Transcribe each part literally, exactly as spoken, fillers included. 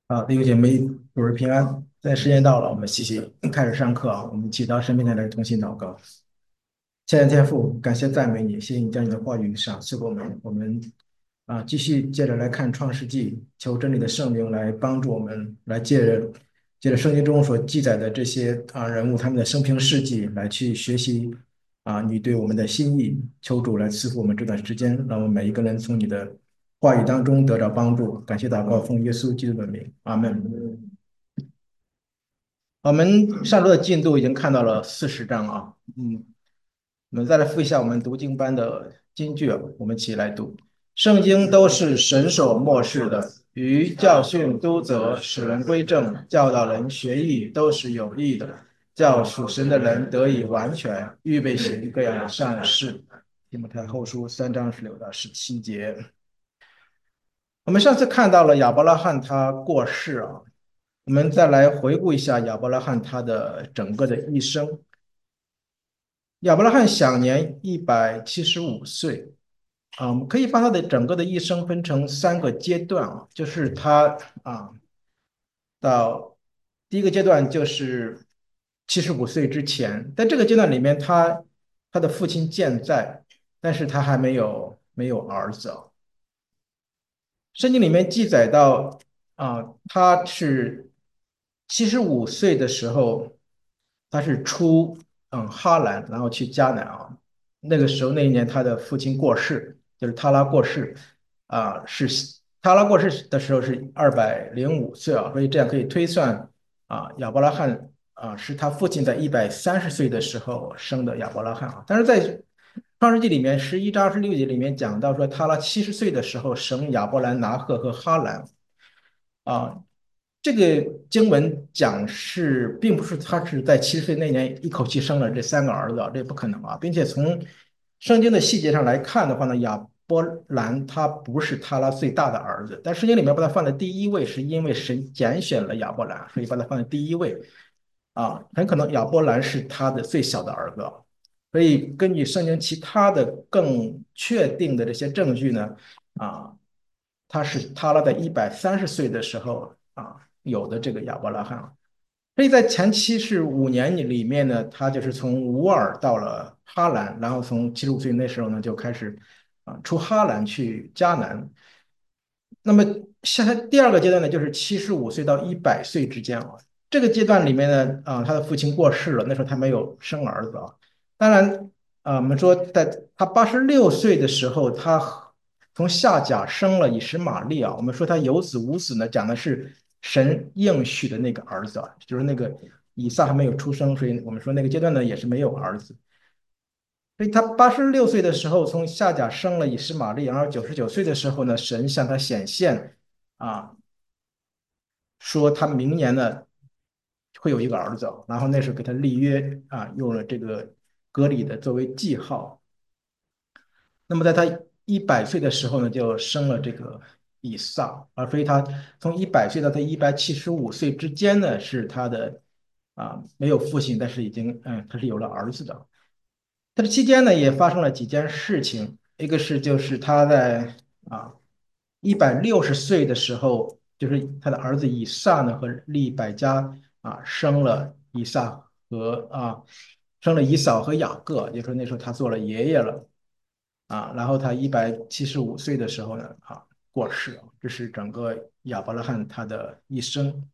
啊，弟兄姐妹，主日平安。现在时间到了，我们继续开始上课啊。我们祈祷生命台来同心祷告。亲爱的天父，感谢赞美你，谢谢你将你的话语赏赐给我们。我们啊，继续接着来看创世纪，求真理的圣灵来帮助我们，来借着借着圣经中所记载的这些啊人物他们的生平事迹来去学习啊你对我们的心意。求主来赐福我们这段时间，让我们每一个人从你的话语当中得到帮助。感谢祷告，奉耶稣基督的名，阿门。我们上周的进度已经看到了四十章啊，嗯，我们再来复习一下我们读经班的金句啊，我们一起来读。圣经都是神所默示的，于教训、督责、使人归正、教导人学艺，都是有益的，叫属神的人得以完全，预备行各样的善事。提摩太后书三章十六到十七节。我们上次看到了亚伯拉罕他过世啊，我们再来回顾一下亚伯拉罕他的整个的一生。亚伯拉罕享年一百七十五岁啊，我们可以把他的整个的一生分成三个阶段啊，就是他啊到第一个阶段就是七十五岁之前，在这个阶段里面他他的父亲健在，但是他还没有没有儿子啊。圣经里面记载到啊，他是七十五岁的时候，他是出嗯哈兰，然后去迦南啊。那个时候那一年他的父亲过世，就是他拉过世啊，是他拉过世的时候是二百零五岁啊，所以这样可以推算啊，亚伯拉罕啊是他父亲在一百三十岁的时候生的亚伯拉罕啊。但是在创世纪里面十一章二十六节里面讲到说，他拉七十岁的时候生亚伯兰、拿鹤和哈兰啊。这个经文讲是，并不是他是在七十岁那年一口气生了这三个儿子啊，这不可能啊，并且从圣经的细节上来看的话呢，亚伯兰他不是他拉最大的儿子，但圣经里面把他放在第一位，是因为神拣选了亚伯兰，所以把他放在第一位啊，很可能亚伯兰是他的最小的儿子啊。所以根据圣经其他的更确定的这些证据呢，啊，他是他拉在一百三十岁的时候啊有的这个亚伯拉罕啊。所以在前期是五年里面呢，他就是从乌尔到了哈兰，然后从七十五岁那时候呢就开始啊出哈兰去迦南。那么下第二个阶段呢，就是七十五岁到一百岁之间啊。这个阶段里面呢，啊，他的父亲过世了，那时候他没有生儿子啊。当然，啊，我们说在他八十六岁的时候，他从夏甲生了以实玛利啊。我们说他有子无子呢，讲的是神应许的那个儿子啊，就是那个以撒还没有出生，所以我们说那个阶段呢也是没有儿子。所以他八十六岁的时候从夏甲生了以实玛利，然后九十九岁的时候呢，神向他显现啊，说他明年呢会有一个儿子，然后那时候给他立约啊，用了这个割礼的作为记号。那么在他一百岁的时候呢，就生了这个以撒啊，所以他从一百岁到他一百七十五岁之间呢，是他的啊没有父亲，但是已经嗯他是有了儿子的。他这期间呢，也发生了几件事情，一个是就是他在啊一百六十岁的时候，就是他的儿子以撒呢和利百加啊生了以撒和啊生了以扫和雅各，也就是说那时候他做了爷爷了啊。然后他一百七十五岁的时候呢啊过世了。这是整个亚伯拉罕他的一生。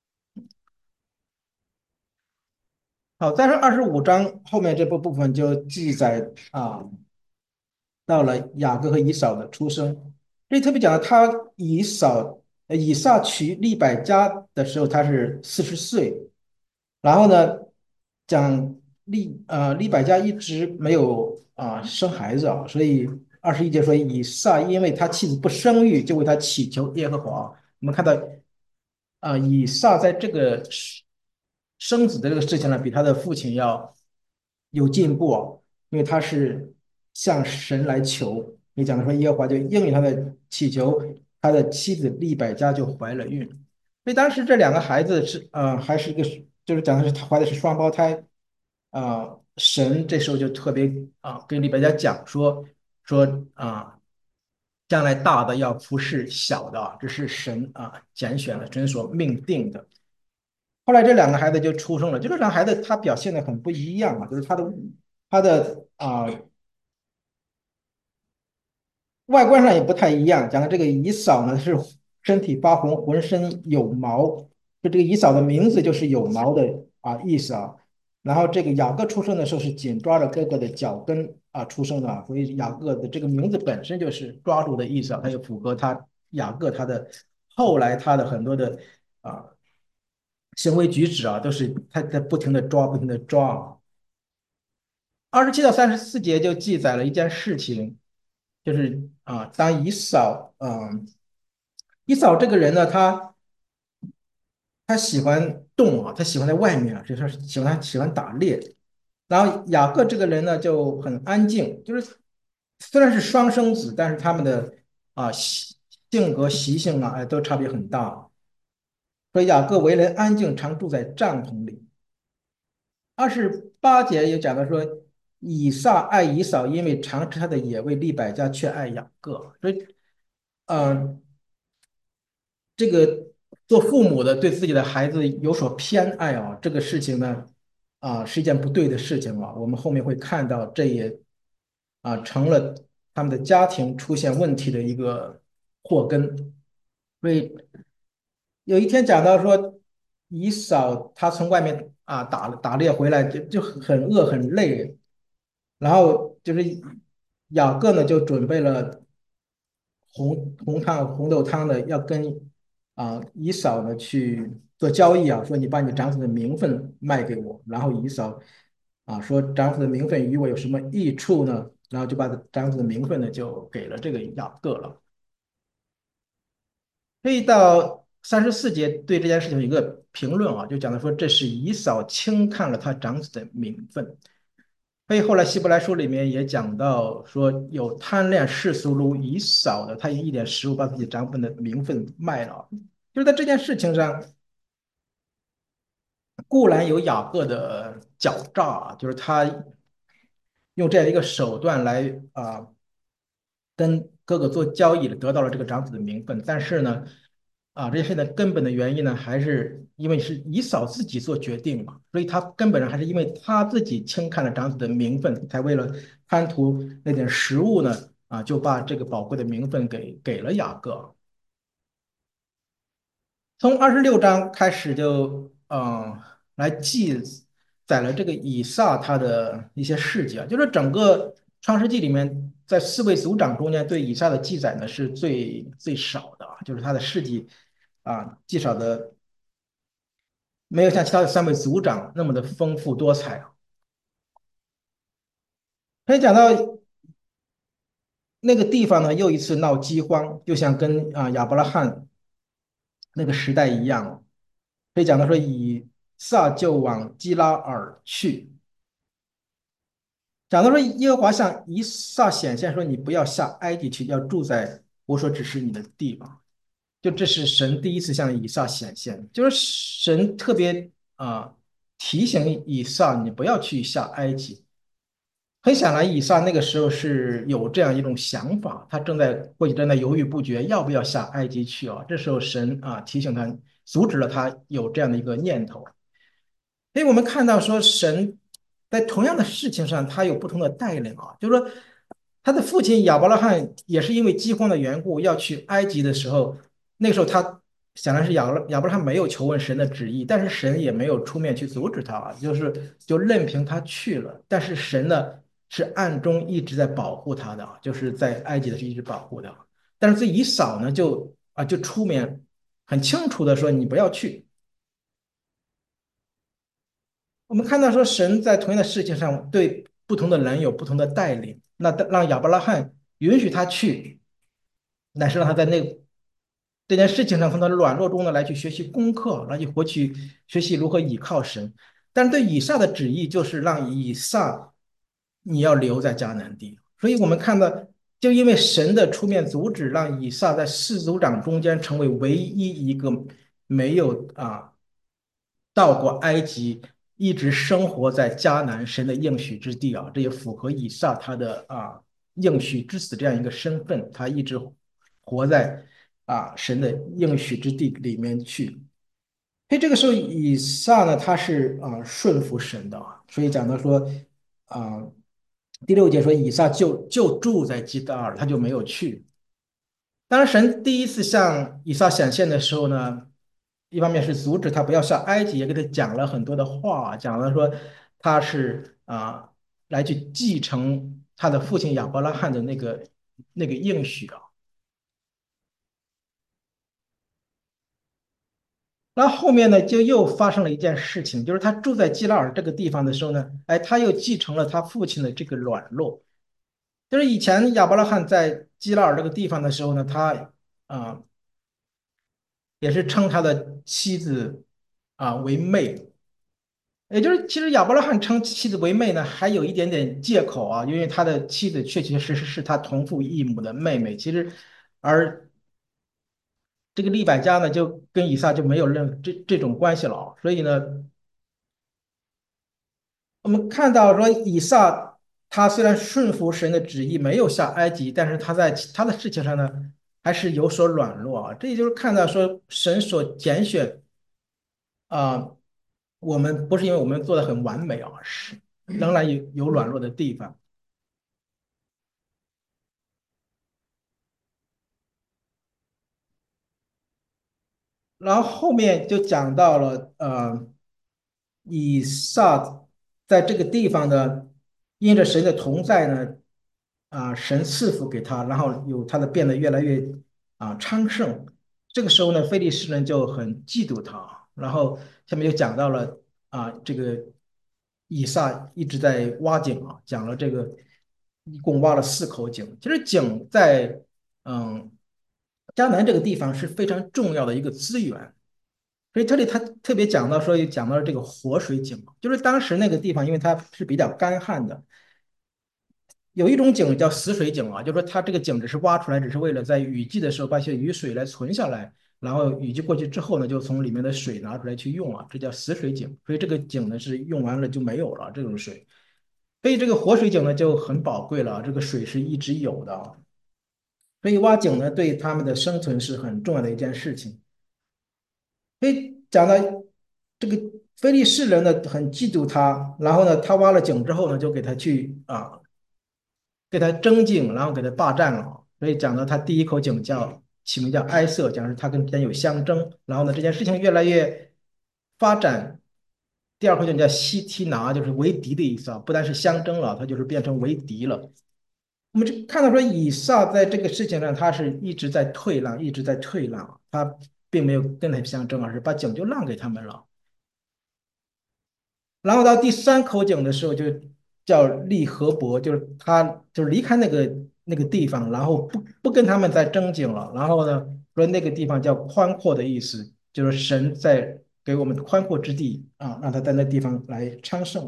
好，但是二十五章后面这部部分就记载啊。到了雅各和以扫的出生。这里特别讲了他以扫呃以撒娶利百加的时候，他是四十岁。然后呢，讲利呃利百加一直没有啊、生孩子啊，所以二十一节说以撒因为他妻子不生育，就为他祈求耶和华。我们看到啊、以撒在这个生子的这个事情呢，比他的父亲要有进步啊，因为他是向神来求。你讲的说耶和华就应允他的祈求，他的妻子利百加就怀了孕。所以当时这两个孩子是呃还是一个就是讲的是他怀的是双胞胎啊、呃神这时候就特别啊、跟利百加讲说说啊、 将来大的要服侍小的啊，这是神啊拣选的，神所命定的。后来这两个孩子就出生了，就这两个孩子他表现的很不一样啊，就是他的他的啊、外观上也不太一样。讲的这个以扫呢是身体发红，浑身有毛，就这个以扫的名字就是有毛的啊意思啊。然后这个雅各出生的时候是紧抓着哥哥的脚跟啊出生的啊，所以雅各的这个名字本身就是抓住的意思啊，它也符合他雅各他的后来他的很多的啊行为举止啊，都是他在不停的抓，不停的抓啊。二十七到三十四节就记载了一件事情，就是啊，当以扫，嗯，以扫这个人呢，他他喜欢动啊，他喜欢在外面啊，就是说喜欢喜欢打猎。然后雅各这个人呢就很安静，就是虽然是双生子，但是他们的啊习性格习性啊，哎，都差别很大。说雅各为人安静，常住在帐篷里。二十八节也讲到说，以撒爱以扫，因为常吃他的野味；利百加却爱雅各。所以，呃，这个做父母的对自己的孩子有所偏爱啊，这个事情呢，啊，是一件不对的事情啊。我们后面会看到，这也啊成了他们的家庭出现问题的一个祸根。所以有一天讲到说，以扫他从外面啊打打猎回来就就很饿很累，然后就是雅各呢就准备了红红汤红豆汤的，要跟啊以扫呢去做交易啊，说你把你长子的名分卖给我，然后以扫啊说长子的名分与我有什么益处呢？然后就把长子的名分呢就给了这个雅各了。可以到三十四节对这件事情有一个评论啊，就讲的说这是以扫轻看了他长子的名分。所以后来希伯来书里面也讲到说，有贪恋世俗如以扫的，他以一点食物把自己长子的名分卖了。就是在这件事情上，固然有雅各的狡诈啊，就是他用这样一个手段来啊、跟哥哥做交易的，得到了这个长子的名分。但是呢，啊，这件事的根本的原因呢，还是因为是以扫自己做决定嘛，所以他根本上还是因为他自己轻看了长子的名分，才为了贪图那点食物呢，啊，就把这个宝贵的名分给给了雅各。从二十六章开始就嗯来记载了这个以撒他的一些事迹啊，就是整个创世纪里面，在四位族长中间对以撒的记载呢是最最少的啊，就是他的事迹啊记少的没有像其他的三位族长那么的丰富多彩啊。可以讲到那个地方呢，又一次闹饥荒，就像跟啊亚伯拉罕那个时代一样。可以讲到说，以撒就往基拉尔去。讲到说，耶和华向以撒显现说：“你不要下埃及去，要住在我所指示你的地方。”就这是神第一次向以撒显现，就是神特别啊、提醒以撒，你不要去下埃及。很显然，以撒那个时候是有这样一种想法，他正在或许正在犹豫不决，要不要下埃及去啊？这时候神啊提醒他，阻止了他有这样的一个念头。所以我们看到说，神在同样的事情上，他有不同的带领啊。就是说，他的父亲亚伯拉罕也是因为饥荒的缘故要去埃及的时候，那个时候他显然是亚亚伯拉罕没有求问神的旨意，但是神也没有出面去阻止他啊，就是就任凭他去了。但是神呢是暗中一直在保护他的啊，就是在埃及的是一直保护的。但是这以扫呢，就啊就出面很清楚的说，你不要去。我们看到说，神在同样的事情上对不同的人有不同的带领。那让亚伯拉罕允许他去，乃是让他在那这件事情上从他软弱中呢来去学习功课，来去回去学习如何倚靠神。但是对以撒的旨意就是让以撒你要留在迦南地。所以我们看到，就因为神的出面阻止，让以撒在四族长中间成为唯一一个没有啊到过埃及，一直生活在迦南神的应许之地啊，这也符合以撒他的啊应许之子这样一个身份，他一直活在啊神的应许之地里面去。所以这个时候以撒呢，他是啊顺服神的啊，所以讲到说啊第六节说以撒就就住在基达尔，他就没有去。当然，神第一次向以撒显现的时候呢，一方面是阻止他不要下埃及，也给他讲了很多的话，讲了说他是啊来去继承他的父亲亚伯拉罕的那个那个应许啊。然后后面呢，就又发生了一件事情，就是他住在基拉尔这个地方的时候呢，哎，他又继承了他父亲的这个软弱。就是以前亚伯拉罕在基拉尔这个地方的时候呢，他啊、也是称他的妻子啊为妹，也就是其实亚伯拉罕称妻子为妹呢，还有一点点借口啊，因为他的妻子确确实实是他同父异母的妹妹。其实，而这个利百加呢，就跟以撒就没有任这这种关系了啊。所以呢，我们看到说以撒他虽然顺服神的旨意，没有下埃及，但是他在其他的事情上呢，还是有所软弱啊。这也就是看到说神所拣选。啊、我们不是因为我们做的很完美啊，是仍然有有软弱的地方。然后后面就讲到了，呃，以撒在这个地方呢，因着神的同在呢，啊、神赐福给他，然后有他的变得越来越啊、昌盛。这个时候呢，非利士人就很嫉妒他，然后下面又讲到了啊、这个以撒一直在挖井啊，讲了这个一共挖了四口井。其实井在嗯迦南这个地方是非常重要的一个资源。所以这里他特别讲到说，讲到了这个活水井，就是当时那个地方，因为它是比较干旱的，有一种井叫死水井啊，就是说它这个井只是挖出来，只是为了在雨季的时候把一些雨水来存下来，然后雨季过去之后呢，就从里面的水拿出来去用啊，这叫死水井。所以这个井呢是用完了就没有了这种水，所以这个活水井呢就很宝贵了，这个水是一直有的啊。所以挖井呢对他们的生存是很重要的一件事情。所以讲到这个非利士人呢，很嫉妒他，然后呢，他挖了井之后呢，就给他去啊，给他争井，然后给他霸占了。所以讲到他第一口井叫起名叫埃瑟，讲是他跟之间有相争。然后呢，这件事情越来越发展，第二口井叫西提拿，就是为敌的意思啊，不单是相争了，他就是变成为敌了。我们就看到说，以撒在这个事情上，他是一直在退让，一直在退让，他并没有跟他相争，而是把井就让给他们了。然后到第三口井的时候，就叫利和伯，就是他就是离开那个那个地方，然后不不跟他们再争井了。然后呢，说那个地方叫宽阔的意思，就是神在给我们宽阔之地啊，让他在那地方来昌盛。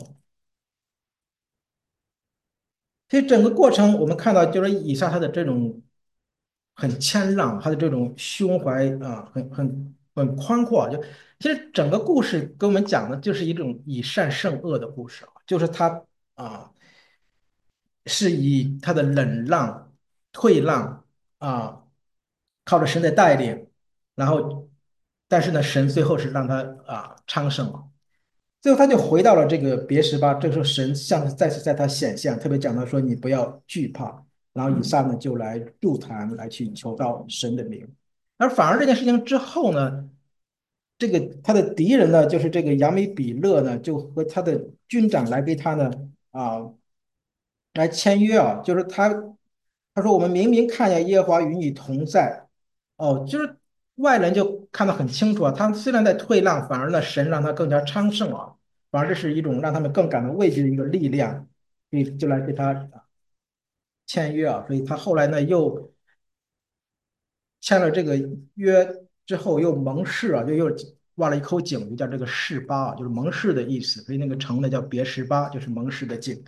其实整个过程我们看到，就是以撒他的这种很谦让，他的这种胸怀啊，很很很宽阔啊。就其实整个故事给我们讲的就是一种以善胜恶的故事啊，就是他啊是以他的忍让、退让啊，靠着神的带领，然后但是呢，神最后是让他啊昌盛了。最后他就回到了这个别什巴，这个时候神向再次在他显现，特别讲到说你不要惧怕，然后以撒呢就来筑坛来去求到神的名，而反而这件事情之后呢，这个他的敌人呢就是这个亚米比勒呢就和他的军长来给他呢啊来签约啊，就是他他说我们明明看见耶和华与你同在，哦，就是外人就看得很清楚啊，他虽然在退让，反而呢神让他更加昌盛啊。反而这是一种让他们更感到畏惧的一个力量，所以就来给他签约啊。所以他后来呢又签了这个约之后，又盟誓啊，就又挖了一口井，就叫这个示巴啊，就是盟誓的意思。所以那个城呢叫别什巴，就是盟誓的井。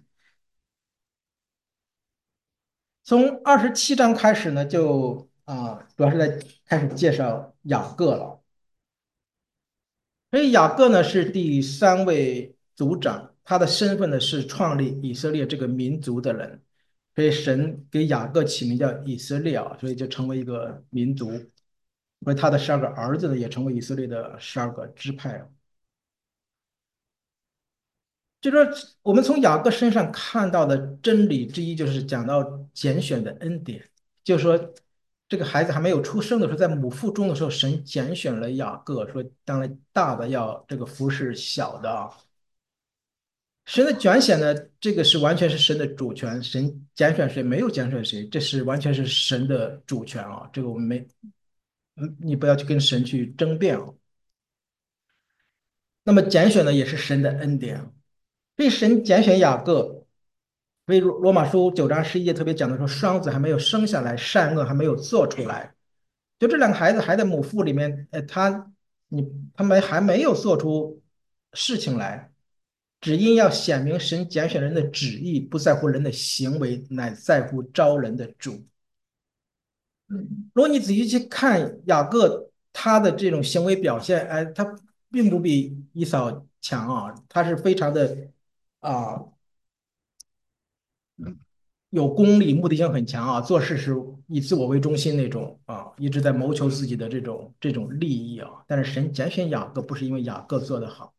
从二十七章开始呢，就啊，主要是在开始介绍雅各了。所以雅各呢是第三位族长，他的身份呢是创立以色列这个民族的人。 所以神给雅各起名叫以色列啊，所以就成为一个民族。而他的十二个儿子呢，也成为以色列的十二个支派啊。就说我们从雅各身上看到的真理之一，就是讲到拣选的恩典，就是说这个孩子还没有出生的时候，在母腹中的时候，神拣选了雅各，说当然大的要这个服侍小的啊。神的拣选呢，这个是完全是神的主权，神拣选谁没有拣选谁，这是完全是神的主权啊，这个我们没，嗯，你不要去跟神去争辩啊。那么拣选呢，也是神的恩典啊。被神拣选雅各，为罗罗马书九章十一节特别讲的说，双子还没有生下来，善恶还没有做出来，就这两个孩子还在母腹里面，呃，他你他们还没有做出事情来，只因要显明神拣选人的旨意，不在乎人的行为，乃在乎招人的主。如果你仔细去看雅各他的这种行为表现，哎，他并不比以扫强啊，他是非常的啊有功利，目的性很强啊，做事是以自我为中心那种啊，一直在谋求自己的这种这种利益啊。但是神拣选雅各，不是因为雅各做得好，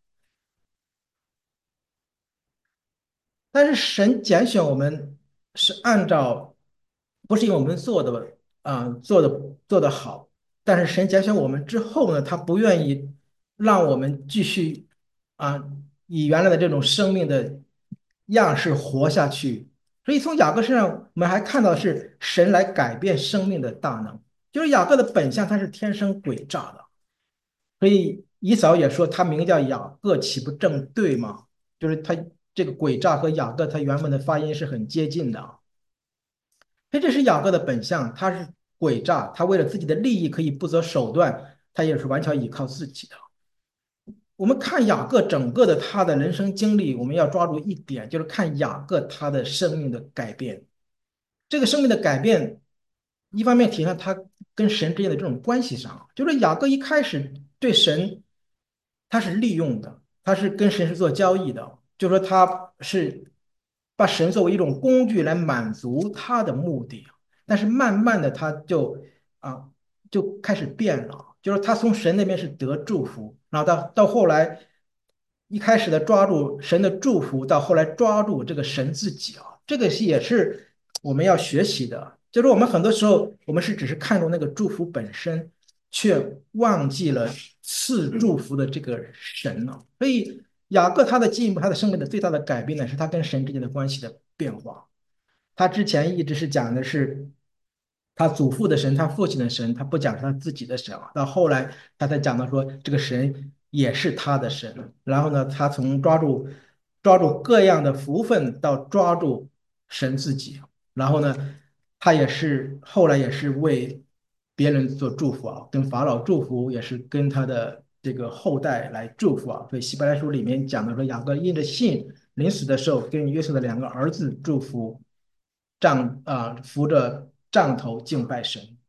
但是神拣选我们是按照，不是因为我们做的啊、做的做得好，但是神拣选我们之后呢，他不愿意让我们继续啊、以原来的这种生命的样式活下去。所以从雅各身上，我们还看到是神来改变生命的大能。就是雅各的本相，他是天生诡诈的，所以以扫也说他名叫雅各，岂不正对吗？就是他这个诡诈和雅各他原本的发音是很接近的啊。所以这是雅各的本相，他是诡诈，他为了自己的利益可以不择手段，他也是完全依靠自己的。我们看雅各整个的他的人生经历，我们要抓住一点，就是看雅各他的生命的改变。这个生命的改变，一方面体现他跟神之间的这种关系上，就是雅各一开始对神他是利用的，他是跟神是做交易的，就说他是把神作为一种工具来满足他的目的，但是慢慢的他就啊就开始变了，就是他从神那边是得祝福，然后到到后来一开始的抓住神的祝福，到后来抓住这个神自己啊，这个是也是我们要学习的。就是我们很多时候，我们是只是看重那个祝福本身，却忘记了赐祝福的这个神呢。所以雅各他的进一步，他的生命的最大的改变呢，是他跟神之间的关系的变化。他之前一直是讲的是他祖父的神，他父亲的神，他不讲是他自己的神啊。到后来他才讲到说，这个神也是他的神。然后呢，他从抓住抓住各样的福分到抓住神自己。然后呢，他也是后来也是为别人做祝福啊，跟法老祝福，也是跟他的这个后代来祝福啊。所以希伯来书里面讲的说，雅各因着信，临死的时候跟约瑟的两个儿子祝福，杖啊、扶着杖头敬拜神。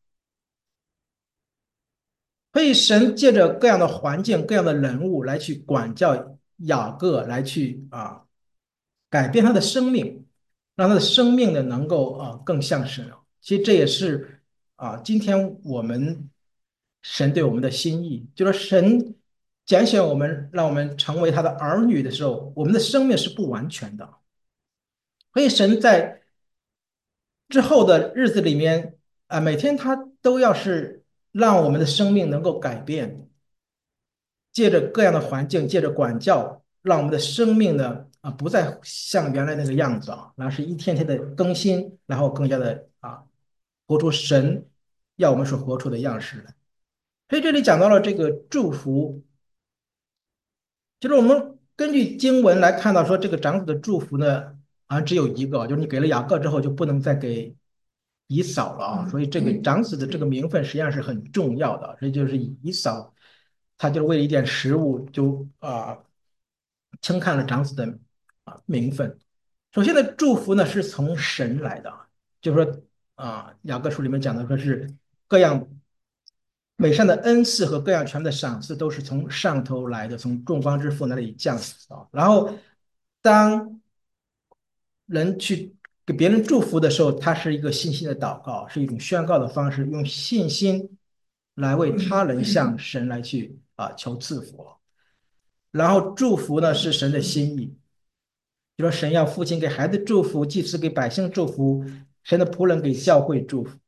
所以神借着各样的环境、各样的人物来去管教雅各，来去啊改变他的生命，让他的生命呢能够啊更像神。其实这也是啊今天我们神对我们的心意，就是神拣选我们，让我们成为他的儿女的时候，我们的生命是不完全的。所以神在之后的日子里面啊，每天他都要是让我们的生命能够改变，借着各样的环境，借着管教，让我们的生命呢啊不再像原来那个样子啊，然后是一天天的更新，然后更加的啊活出神要我们所活出的样式来。所以这里讲到了这个祝福，就是我们根据经文来看到说，这个长子的祝福呢，啊只有一个，就是你给了雅各之后，就不能再给以扫了啊。所以这个长子的这个名分实际上是很重要的。所以就是以扫，他就是为了一点食物就啊轻看了长子的啊名分。首先的祝福呢是从神来的，就是说啊雅各书里面讲的说是各样美善的恩赐和各样全的赏赐都是从上头来的，从众光之父那里降下啊。然后当人去给别人祝福的时候，它是一个信心的祷告，是一种宣告的方式，用信心来为他人向神来去啊求赐福。然后祝福呢是神的心意，就说神要父亲给孩子祝福，祭司给百姓祝福，神的仆人给教会祝福。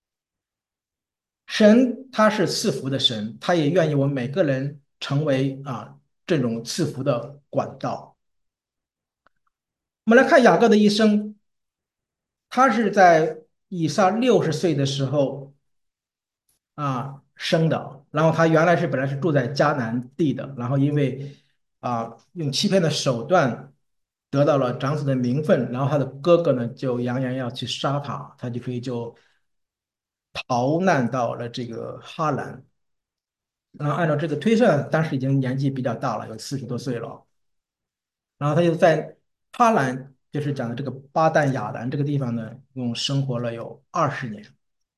神他是赐福的神，他也愿意我们每个人成为啊这种赐福的管道。我们来看雅各的一生，他是在以撒六十岁的时候啊生的，然后他原来是本来是住在迦南地的，然后因为啊用欺骗的手段得到了长子的名分，然后他的哥哥呢就扬言要去杀他，他就可以就逃难到了这个哈兰。然后按照这个推算，当时已经年纪比较大了，有四十多岁了。然后他就在哈兰，就是讲的这个巴旦亚兰这个地方呢，一共生活了有二十年。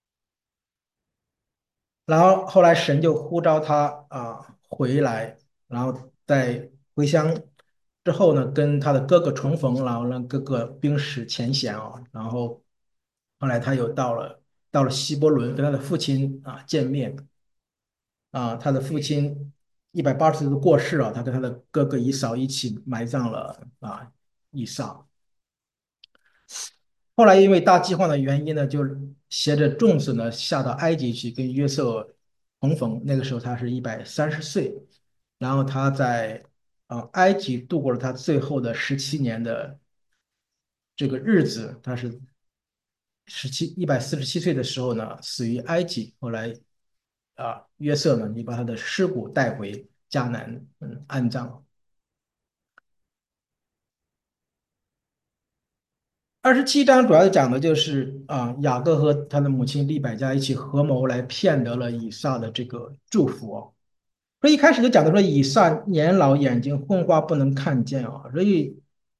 然后后来神就呼召他啊回来，然后在回乡之后呢，跟他的哥哥重逢，然后让哥哥冰释前嫌啊。然后后来他又到了到了希伯伦，跟他的父亲啊见面。啊，他的父亲一百八十岁的过世了，他跟他的哥哥以扫一起埋葬了啊以撒。后来因为大饥荒的原因呢，就携着粽子呢下到埃及去跟约瑟重逢。那个时候他是一百三十岁，然后他在啊埃及度过了他最后的十七年的这个日子。他是十七一百四十七岁的时候呢死于埃及。后来啊约瑟呢你把他的尸骨带回迦南嗯安葬。二十七章主要讲的就是啊，雅各和他的母亲利百加一起合谋来骗得了以撒的这个祝福哦。所以一开始就讲的说以撒年老眼睛昏花不能看见啊，所以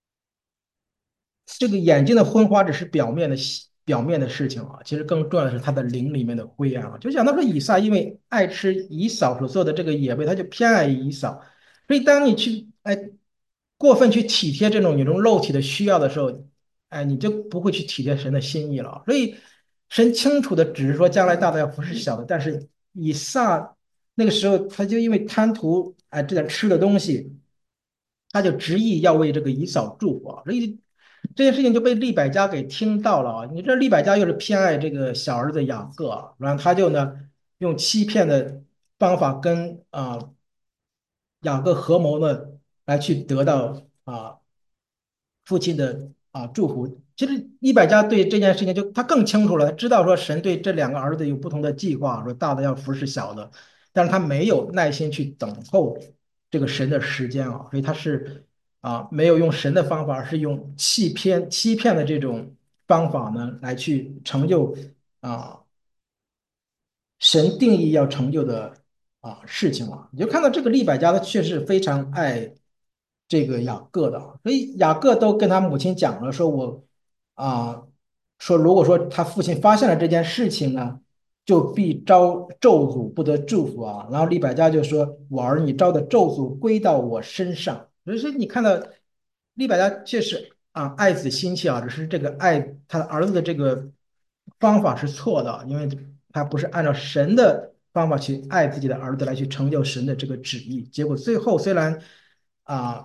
这个眼睛的昏花只是表面的表面的事情啊，其实更重要的是他的灵里面的灰暗啊。就讲到说以撒因为爱吃以扫所做的这个野味，他就偏爱以扫。所以当你去哎过分去体贴这种你这种肉体的需要的时候，哎，你就不会去体贴神的心意了。所以神清楚的只是说将来大的要服侍小的，但是以撒那个时候他就因为贪图哎这点吃的东西，他就执意要为这个以扫祝福啊。所以这件事情就被利百加给听到了啊。你这利百加又是偏爱这个小儿子雅各啊，然后他就呢用欺骗的方法跟啊、呃雅各合谋呢来去得到啊、父亲的啊祝福。其实利百加对这件事情就他更清楚了，他知道说神对这两个儿子有不同的计划，说大的要服侍小的，但是他没有耐心去等候这个神的时间啊，所以他是啊没有用神的方法，而是用欺骗欺骗的这种方法呢来去成就啊神定义要成就的啊事情啊。你就看到这个利百加，他确实非常爱这个雅各的啊，所以雅各都跟他母亲讲了，说我啊，说如果说他父亲发现了这件事情呢，就必招咒诅，不得祝福啊。然后利百加就说：“我儿你招的咒诅归到我身上。”所以说你看到利百加确实啊爱子心切啊，只是这个爱他的儿子的这个方法是错的，因为他不是按照神的方法去爱自己的儿子来去成就神的这个旨意。结果最后虽然啊。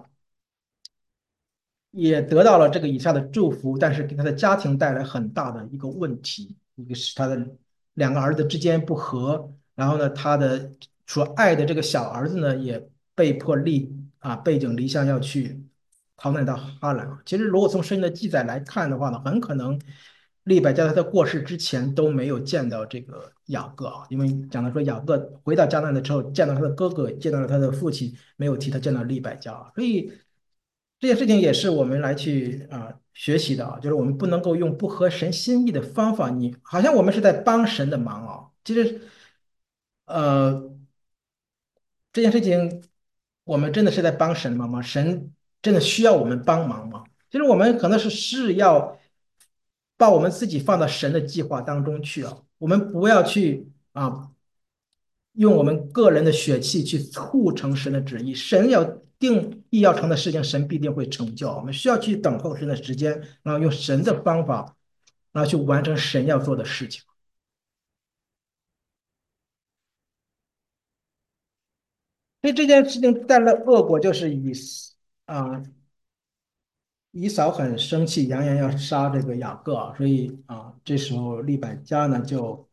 也得到了这个以下的祝福，但是给他的家庭带来很大的一个问题。一个是他的两个儿子之间不和，然后呢，他的所爱的这个小儿子呢，也被迫离啊背井离乡要去逃难到哈兰。其实，如果从圣经的记载来看的话呢，很可能利百加在他过世之前都没有见到这个雅各啊，因为讲到说雅各回到迦南的时候，见到他的哥哥，见到了他的父亲，没有提他见到利百加啊，所以。这件事情也是我们来去啊、呃学习的啊，就是我们不能够用不合神心意的方法，你好像我们是在帮神的忙啊。其实，呃，这件事情我们真的是在帮神忙吗？神真的需要我们帮忙吗？其实我们可能是是要把我们自己放到神的计划当中去啊，我们不要去啊用我们个人的血气去促成神的旨意。神要定义要成的事情，神必定会成就。我们需要去等候神的时间，然后用神的方法，然后去完成神要做的事情。所以这件事情带来的恶果就是以啊以扫很生气，扬言要杀这个雅各，所以啊这时候利百加呢就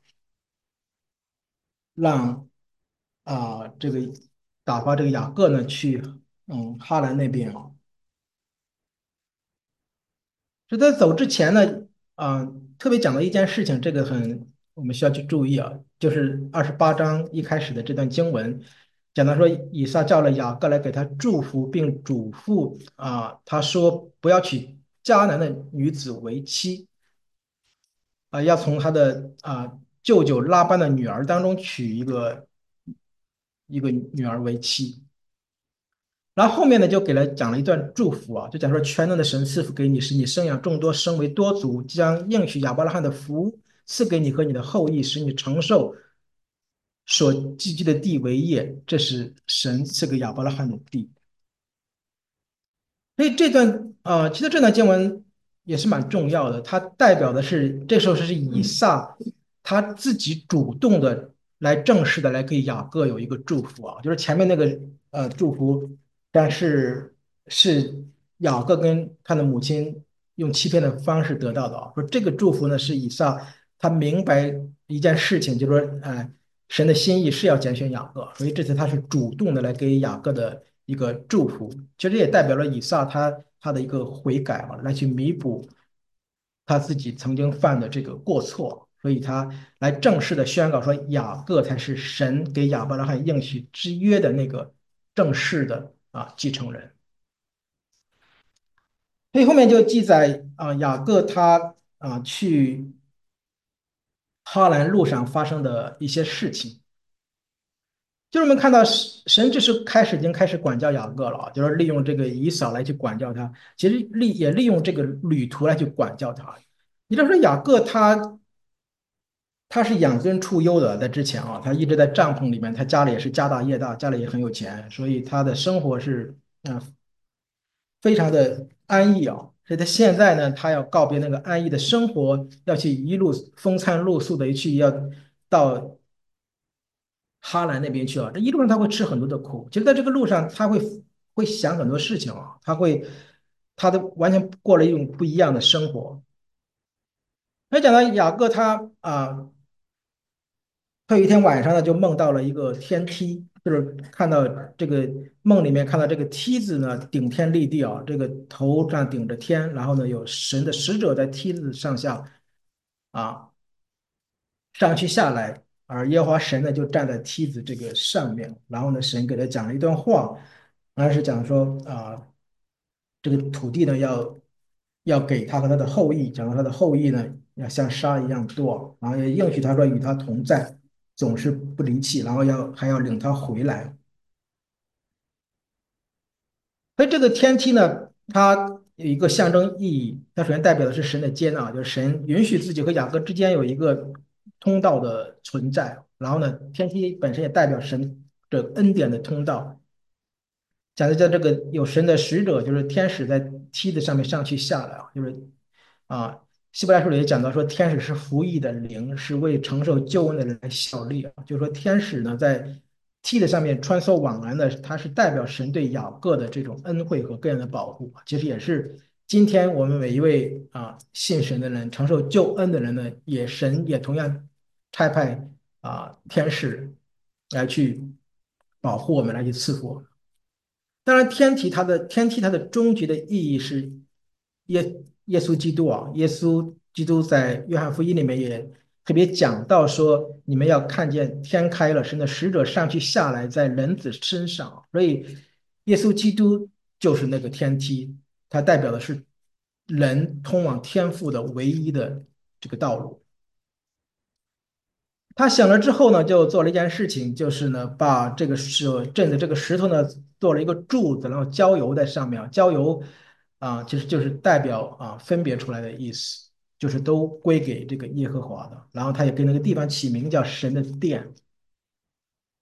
让啊这个打发这个雅各呢去嗯哈兰那边啊。就在走之前呢，啊、特别讲了一件事情，这个很我们需要去注意啊，就是二十八章一开始的这段经文，讲到说以撒叫了雅各来给他祝福，并嘱咐啊、他说不要娶迦南的女子为妻啊、要从他的啊、舅舅拉班的女儿当中娶一个一个女儿为妻。然后后面呢，就给了讲了一段祝福啊，就讲说全能的神赐福给你，使你生养众多，生为多族，将应许亚伯拉罕的福赐给你和你的后裔，使你承受所寄居的地为业，这是神赐给亚伯拉罕的地。所以这段啊、呃其实这段经文也是蛮重要的，它代表的是这时候是以撒他自己主动的来正式的来给雅各有一个祝福啊，就是前面那个呃祝福，但是是雅各跟他的母亲用欺骗的方式得到的啊，说这个祝福呢是以撒他明白一件事情，就是说呃神的心意是要拣选雅各，所以这次他是主动的来给雅各的一个祝福，其实也代表了以撒他他的一个悔改啊，来去弥补他自己曾经犯的这个过错，所以他来正式的宣告说，雅各才是神给亚伯拉罕应许之约的那个正式的啊继承人。所以后面就记载啊，雅各他啊去哈兰路上发生的一些事情。就是我们看到神神这是开始已经开始管教雅各了啊，就是利用这个以扫来去管教他，其实利也利用这个旅途来去管教他。也就是说，雅各他他是养尊处优的，在之前啊，他一直在帐篷里面，他家里也是家大业大，家里也很有钱，所以他的生活是啊、呃非常的安逸啊。所以他现在呢，他要告别那个安逸的生活，要去一路风餐露宿的去要到哈兰那边去啊，这一路上他会吃很多的苦。其实，在这个路上，他会会想很多事情啊，他会他的完全过了一种不一样的生活。那讲到雅各他啊，他有一天晚上呢，就梦到了一个天梯，就是看到这个梦里面看到这个梯子呢顶天立地啊，这个头上顶着天，然后呢有神的使者在梯子上下啊上去下来，而耶和华神呢就站在梯子这个上面，然后呢神给他讲了一段话，然后是讲说啊，这个土地呢要要给他和他的后裔，讲到他的后裔呢要像沙一样多，然后也应许他说与他同在，总是不离弃，然后要还要领他回来。所以这个天梯呢，它有一个象征意义，它首先代表的是神的接纳，就是神允许自己和雅各之间有一个通道的存在。然后呢，天梯本身也代表神的恩典的通道，讲的在这个有神的使者，就是天使在梯子上面上去下来啊，就是啊，希伯来书里也讲到说，天使是服役的灵，是为承受救恩的人来效力啊。就是说，天使呢在梯子上面穿梭往来呢，它是代表神对雅各的这种恩惠和个人的保护，其实也是今天我们每一位啊信神的人、承受救恩的人呢，也神也同样差派啊天使来去保护我们，来去赐福我们。当然，天体它的天梯它的终极的意义是耶耶稣基督啊，耶稣基督在约翰福音里面也特别讲到说，你们要看见天开了，神的使者上去下来在人子身上，所以耶稣基督就是那个天梯，它代表的是人通往天父的唯一的这个道路。他想了之后呢，就做了一件事情，就是呢，把这个石镇的这个石头呢做了一个柱子，然后浇油在上面。浇油啊，其实就是代表啊分别出来的意思，就是都归给这个耶和华的。然后他也给那个地方起名叫神的殿。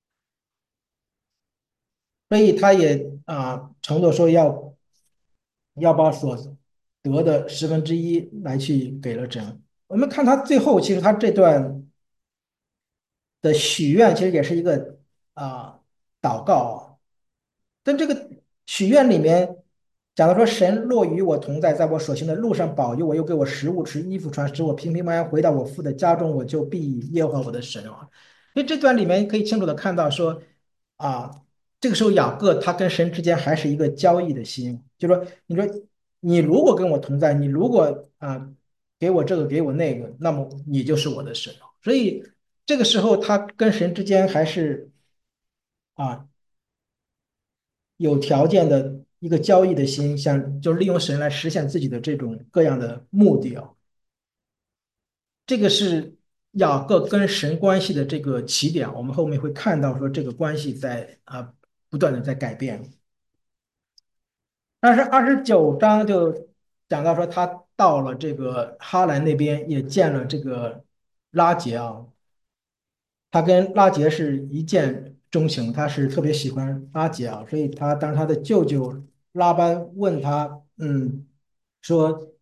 所以他也啊承诺说要要把所得的十分之一来去给了神。我们看他最后，其实他这段的许愿其实也是一个啊祷告啊，但这个许愿里面讲到说，神若与我同在，在我所行的路上保佑我，又给我食物吃、衣服穿，使我平平安安回到我父的家中，我就必以耶和华我的神啊。所以这段里面可以清楚的看到说，啊，这个时候雅各他跟神之间还是一个交易的心，就说你说你如果跟我同在，你如果啊给我这个给我那个，那么你就是我的神啊。所以这个时候他跟神之间还是啊有条件的一个交易的心，想就是利用神来实现自己的这种各样的目的啊。这个是雅各跟神关系的这个起点，我们后面会看到说这个关系在啊不断的在改变。但是二十九章就讲到说他到了这个哈兰那边，也见了这个拉结啊，他跟拉结是一见钟情，他是特别喜欢拉结啊，所以他当他的舅舅拉班问他，嗯，说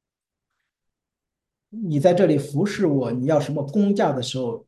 你在这里服侍我，你要什么工价的时候，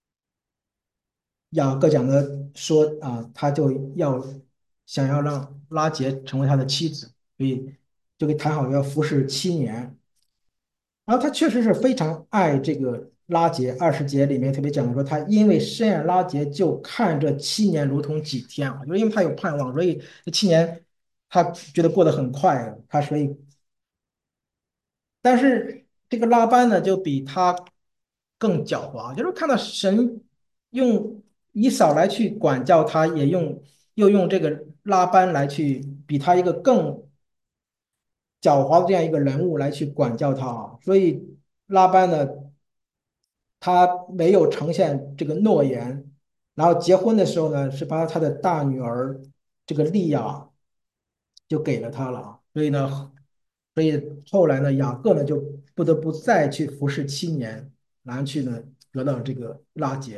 雅各讲的说啊，他就要想要让拉结成为他的妻子，所以就给谈好要服侍七年。然后他确实是非常爱这个拉结，二十节里面特别讲说，他因为深爱拉结，就看这七年如同几天啊，就是因为他有盼望，所以这七年他觉得过得很快，他所以，但是这个拉班呢，就比他更狡猾，就是看到神用以扫来去管教他，也用又用这个拉班来去比他一个更狡猾的这样一个人物来去管教他啊，所以拉班呢。他没有呈现这个诺言，然后结婚的时候呢，是把他的大女儿这个利亚就给了他了，所以呢，所以后来呢，雅各呢就不得不再去服侍七年，然后去呢得到这个拉结。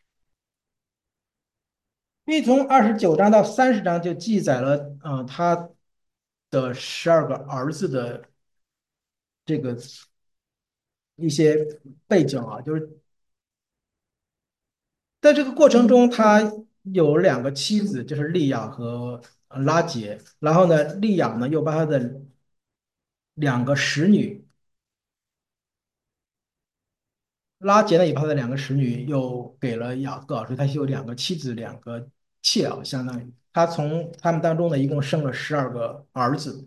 因为从二十九章到三十章就记载了，啊、呃他的十二个儿子的这个一些背景啊，就是在这个过程中，他有两个妻子，就是利亚和呃拉结。然后呢，利亚呢又把他的两个使女，拉结呢也把他的两个使女又给了雅各，所以他有两个妻子，两个妾啊，相当于他从他们当中呢一共生了十二个儿子。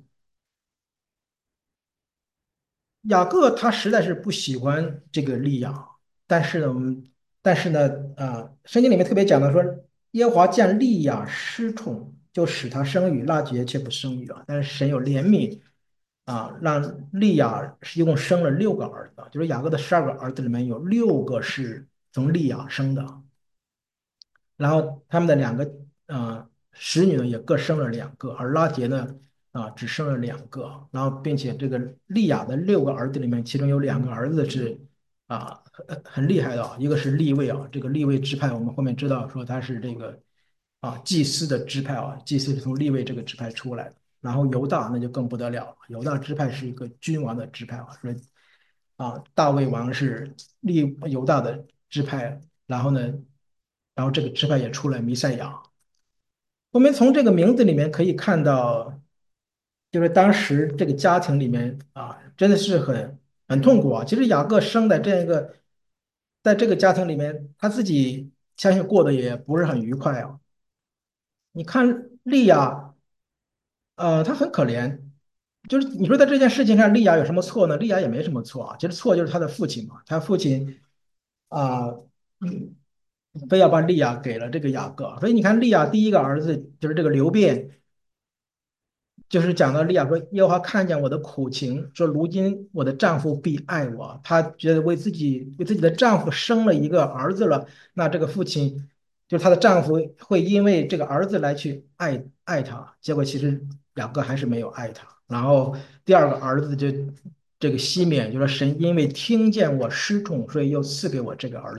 雅各他实在是不喜欢这个利亚，但是呢，我们但是呢，啊，圣经里面特别讲到说，耶和华见利亚失宠，就使他生育，拉结却不生育啊。但是神有怜悯啊，让利亚一共生了六个儿子，就是雅各的十二个儿子里面有六个是从利亚生的。然后他们的两个呃使女呢也各生了两个，而拉结呢啊、只生了两个，然后并且这个利亚的六个儿子里面，其中有两个儿子是啊很很厉害的啊，一个是利位啊，这个利位支派我们后面知道说他是这个啊祭司的支派啊，祭司是从利位这个支派出来的，然后犹大那就更不得了了，犹大支派是一个君王的支派啊，所以啊大卫王是利犹大的支派，然后呢，然后这个支派也出了弥赛亚。我们从这个名字里面可以看到，就是当时这个家庭里面啊，真的是很很痛苦啊。其实雅各生的这样一个，在这个家庭里面，他自己相信过得也不是很愉快啊。你看利亚，呃，他很可怜，就是你说在这件事情上，利亚有什么错呢？利亚也没什么错啊，其实错就是他的父亲嘛，他父亲啊，嗯非要把利亚给了这个雅各，所以你看利亚第一个儿子就是这个刘辩。就是讲到利亚说，耶和华看见我的苦情，说如今我的丈夫必爱我。她觉得为自己为自己的丈夫生了一个儿子了，那这个父亲就是她的丈夫会因为这个儿子来去爱爱她。结果其实两个还是没有爱她。然后第二个儿子就这个西缅就说神因为听见我失宠，所以又赐给我这个儿子。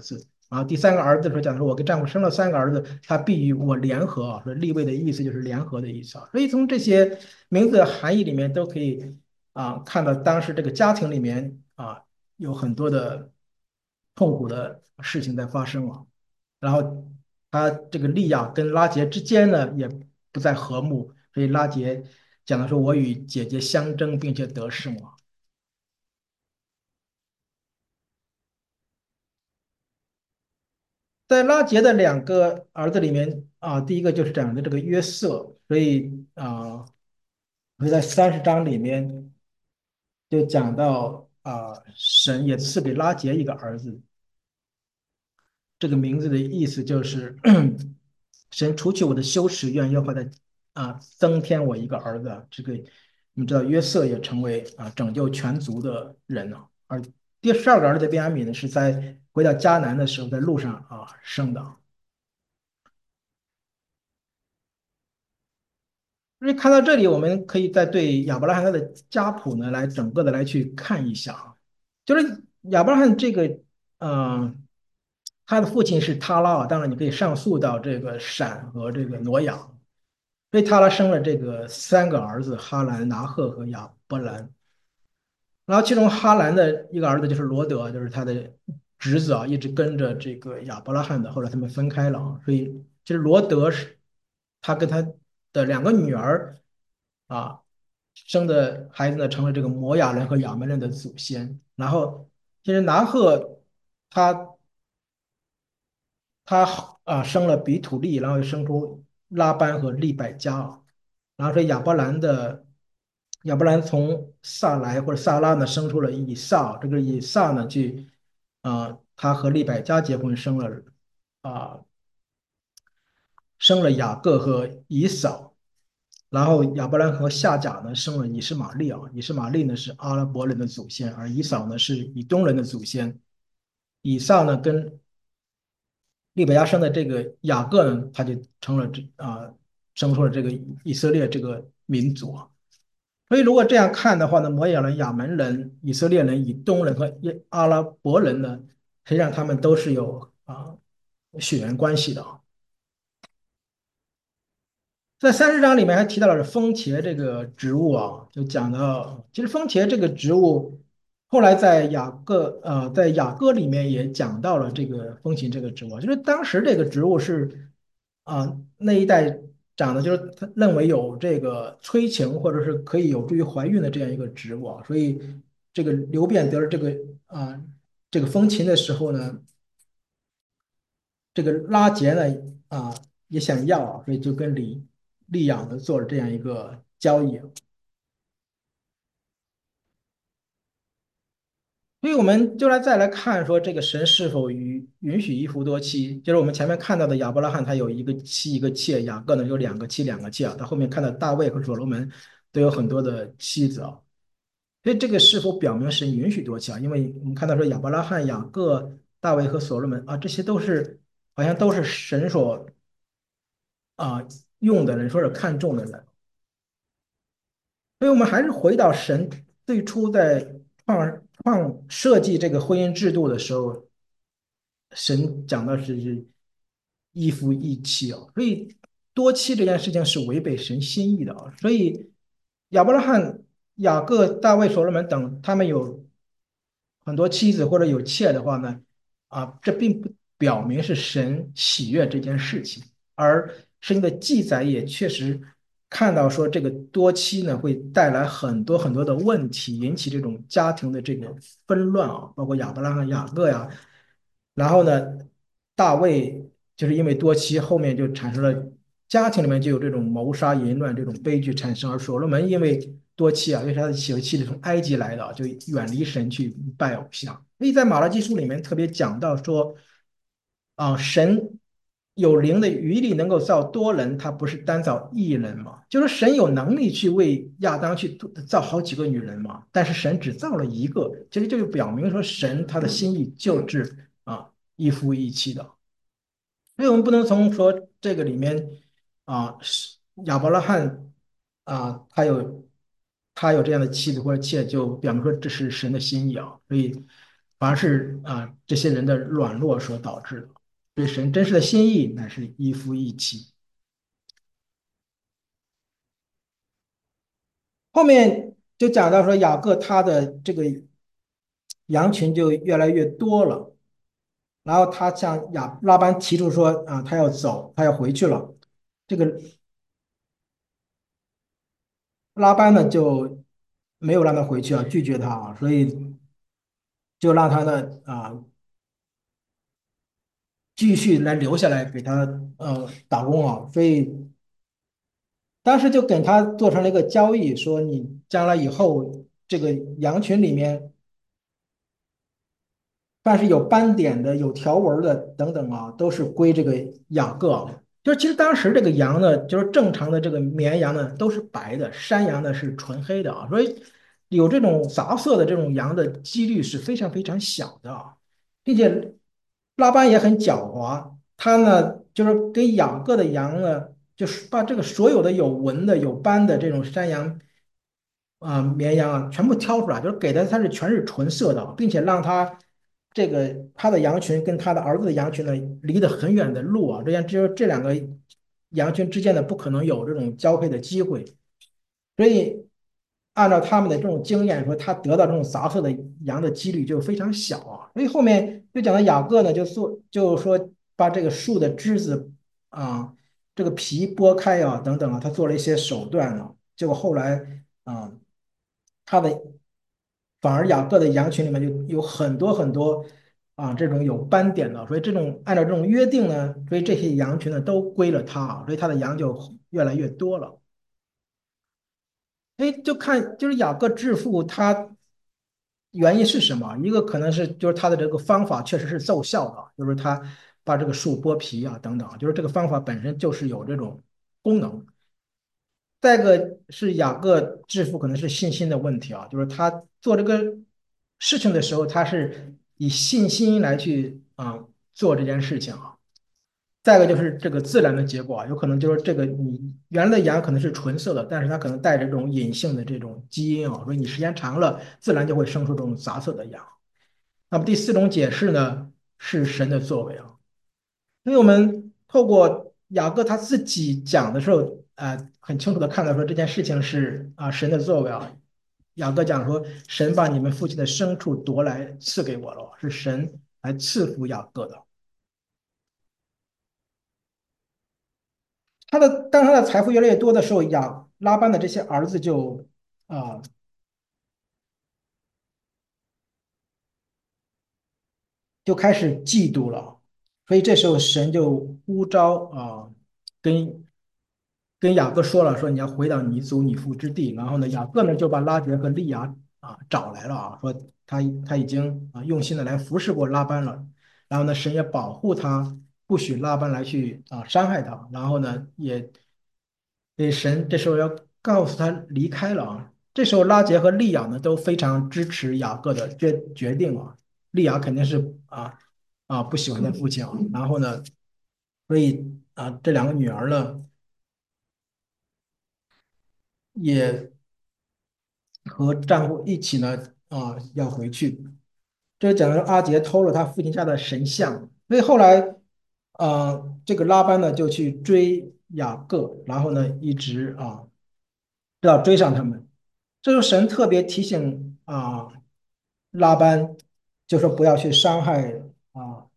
然后第三个儿子的时候讲说，我给丈夫生了三个儿子，他必与我联合啊。说立位的意思就是联合的意思啊。所以从这些名字的含义里面都可以啊看到当时这个家庭里面啊有很多的痛苦的事情在发生啊。然后他这个利亚跟拉结之间呢也不再和睦，所以拉结讲的说我与姐姐相争，并且得胜啊。在拉结的两个儿子里面啊，第一个就是讲的这个约瑟，所以啊，所以在三十章里面就讲到啊，神也赐给拉结一个儿子，这个名字的意思就是神除去我的羞耻，愿耶和华的啊增添我一个儿子。这个你们知道约瑟也成为啊拯救全族的人了。而第十二个儿子便雅悯呢，是在回到迦南的时候在路上啊生的。因为看到这里，我们可以再对亚伯拉罕他的家谱呢，来整个的来去看一下啊。就是亚伯拉罕这个，嗯、他的父亲是塔拉啊，当然你可以上溯到这个闪和这个挪亚，所以塔拉生了这个三个儿子哈兰、拿赫和亚伯兰。然后其中哈兰的一个儿子就是罗德，就是他的侄子啊，一直跟着这个亚伯拉罕的。后来他们分开了啊，所以其实罗德是他跟他的两个女儿啊生的孩子呢，成了这个摩亚人和亚门人的祖先。然后其实拿赫他他啊生了比土利，然后又生出拉班和利百加啊。然后说亚伯兰的亚伯兰从撒来或者撒拉呢生出了以撒，这个以撒呢去啊、他和利百加结婚生了啊、生了雅各和以扫。然后亚伯兰和夏甲呢生了以实玛利啊，以实玛利呢是阿拉伯人的祖先，而以扫呢是以东人的祖先。以撒呢跟利百加生的这个雅各呢，他就成了这啊、生出了这个以色列这个民族啊。所以如果这样看的话呢，摩亚人、亚门人、以色列人、以东人和阿拉伯人呢，实际上他们都是有啊血缘关系的啊。在三十章里面还提到了风茄这个植物啊，就讲到，其实风茄这个植物，后来在雅各呃在雅歌里面也讲到了这个风琴这个植物，就是当时这个植物是啊、那一代长的，就是他认为有这个催情或者是可以有助于怀孕的这样一个植物啊，所以这个刘辩得了这个啊、这个风琴的时候呢，这个拉结呢啊也想要啊，所以就跟李利养呢做了这样一个交易。所以我们就来再来看说这个神是否允允许一夫多妻，就是我们前面看到的亚伯拉罕他有一个妻一个妾，雅各呢有两个妻两个妾啊，到后面看到大卫和所罗门都有很多的妻子啊。所以这个是否表明神允许多妻啊？因为我们看到说亚伯拉罕、雅各、大卫和所罗门啊，这些都是好像都是神所啊用的人，说是看重的人。所以我们还是回到神最初在创创设计这个婚姻制度的时候，神讲的是一夫一妻啊，所以多妻这件事情是违背神心意的啊。所以亚伯拉罕、雅各、大卫、所罗门等，他们有很多妻子或者有妾的话呢，啊，这并不表明是神喜悦这件事情，而圣经的记载也确实看到说，这个多妻呢会带来很多很多的问题，引起这种家庭的这个纷乱啊，包括亚伯拉罕、雅各呀，然后呢，大卫就是因为多妻，后面就产生了家庭里面就有这种谋杀、淫乱这种悲剧产生，而所罗门因为多妻啊，因为他的娶的妻子从埃及来的，就远离神去拜偶像。所以在马拉基书里面特别讲到说，啊，神有灵的余力能够造多人，他不是单造一人嘛？就是神有能力去为亚当去造好几个女人嘛，但是神只造了一个，其实就表明说神他的心意就是啊一夫一妻的。所以我们不能从说这个里面啊，是亚伯拉罕啊，他有他有这样的妻子或者妾，就表明说这是神的心意啊。所以反而是啊这些人的软弱所导致的。对神真实的心意乃是一夫一妻。后面就讲到说雅各他的这个羊群就越来越多了，然后他向亚拉班提出说啊，他要走，他要回去了。这个拉班呢就没有让他回去啊，拒绝他啊，所以就让他呢啊继续来留下来给他呃打工啊，所以当时就给他做成了一个交易，说你将来以后这个羊群里面凡是有斑点的、有条纹的等等啊，都是归这个雅各啊。就是其实当时这个羊呢，就是正常的这个绵羊呢都是白的，山羊呢是纯黑的啊，所以有这种杂色的这种羊的几率是非常非常小的啊，并且拉班也很狡猾，他呢就是给雅各的羊呢，就是把这个所有的有纹的、有斑的这种山羊啊、绵羊啊，全部挑出来，就是给的它是全是纯色的，并且让它这个他的羊群跟他的儿子的羊群呢离得很远的路啊，这样只有这两个羊群之间呢不可能有这种交配的机会，所以按照他们的这种经验说，他得到这种杂色的羊的几率就非常小啊。所以后面就讲到雅各呢，就做就说把这个树的枝子啊，这个皮剥开啊，等等啊，他做了一些手段啊。结果后来啊，他的反而雅各的羊群里面就有很多很多啊这种有斑点的，所以这种按照这种约定呢，所以这些羊群呢都归了他啊，所以他的羊就越来越多了。哎，就看就是雅各致富，他原因是什么？一个可能是就是他的这个方法确实是奏效的，就是他把这个树剥皮啊等等，就是这个方法本身就是有这种功能。再一个是雅各致富可能是信心的问题啊，就是他做这个事情的时候，他是以信心来去啊做这件事情啊。再一个就是这个自然的结果啊，有可能就是这个你原来的羊可能是纯色的，但是它可能带着这种隐性的这种基因啊，所以你时间长了，自然就会生出这种杂色的羊。那么第四种解释呢，是神的作为啊，因为我们透过雅各他自己讲的时候，呃，很清楚的看到说这件事情是啊神的作为啊。雅各讲说，神把你们父亲的牲畜夺来赐给我了，是神来赐福雅各的。他的当他的财富越来越多的时候，亚拉班的这些儿子就啊、就开始嫉妒了，所以这时候神就呼召啊、跟跟雅各说了，说你要回到你祖你父之地。然后呢，雅各呢就把拉结和利亚啊找来了啊，说他他已经啊用心的来服侍过拉班了。然后呢，神也保护他，不许拉班来去啊伤害他。然后呢，也对神这时候要告诉他离开了啊。这时候拉结和利亚呢都非常支持雅各的决决定啊。利亚肯定是啊啊不喜欢他父亲啊。然后呢，所以啊这两个女儿呢也和丈夫一起呢啊要回去。这讲的是阿杰偷了他父亲家的神像，所以后来呃这个拉班呢就去追雅各，然后呢一直啊要追上他们。这就神特别提醒啊拉班，就说不要去伤害啊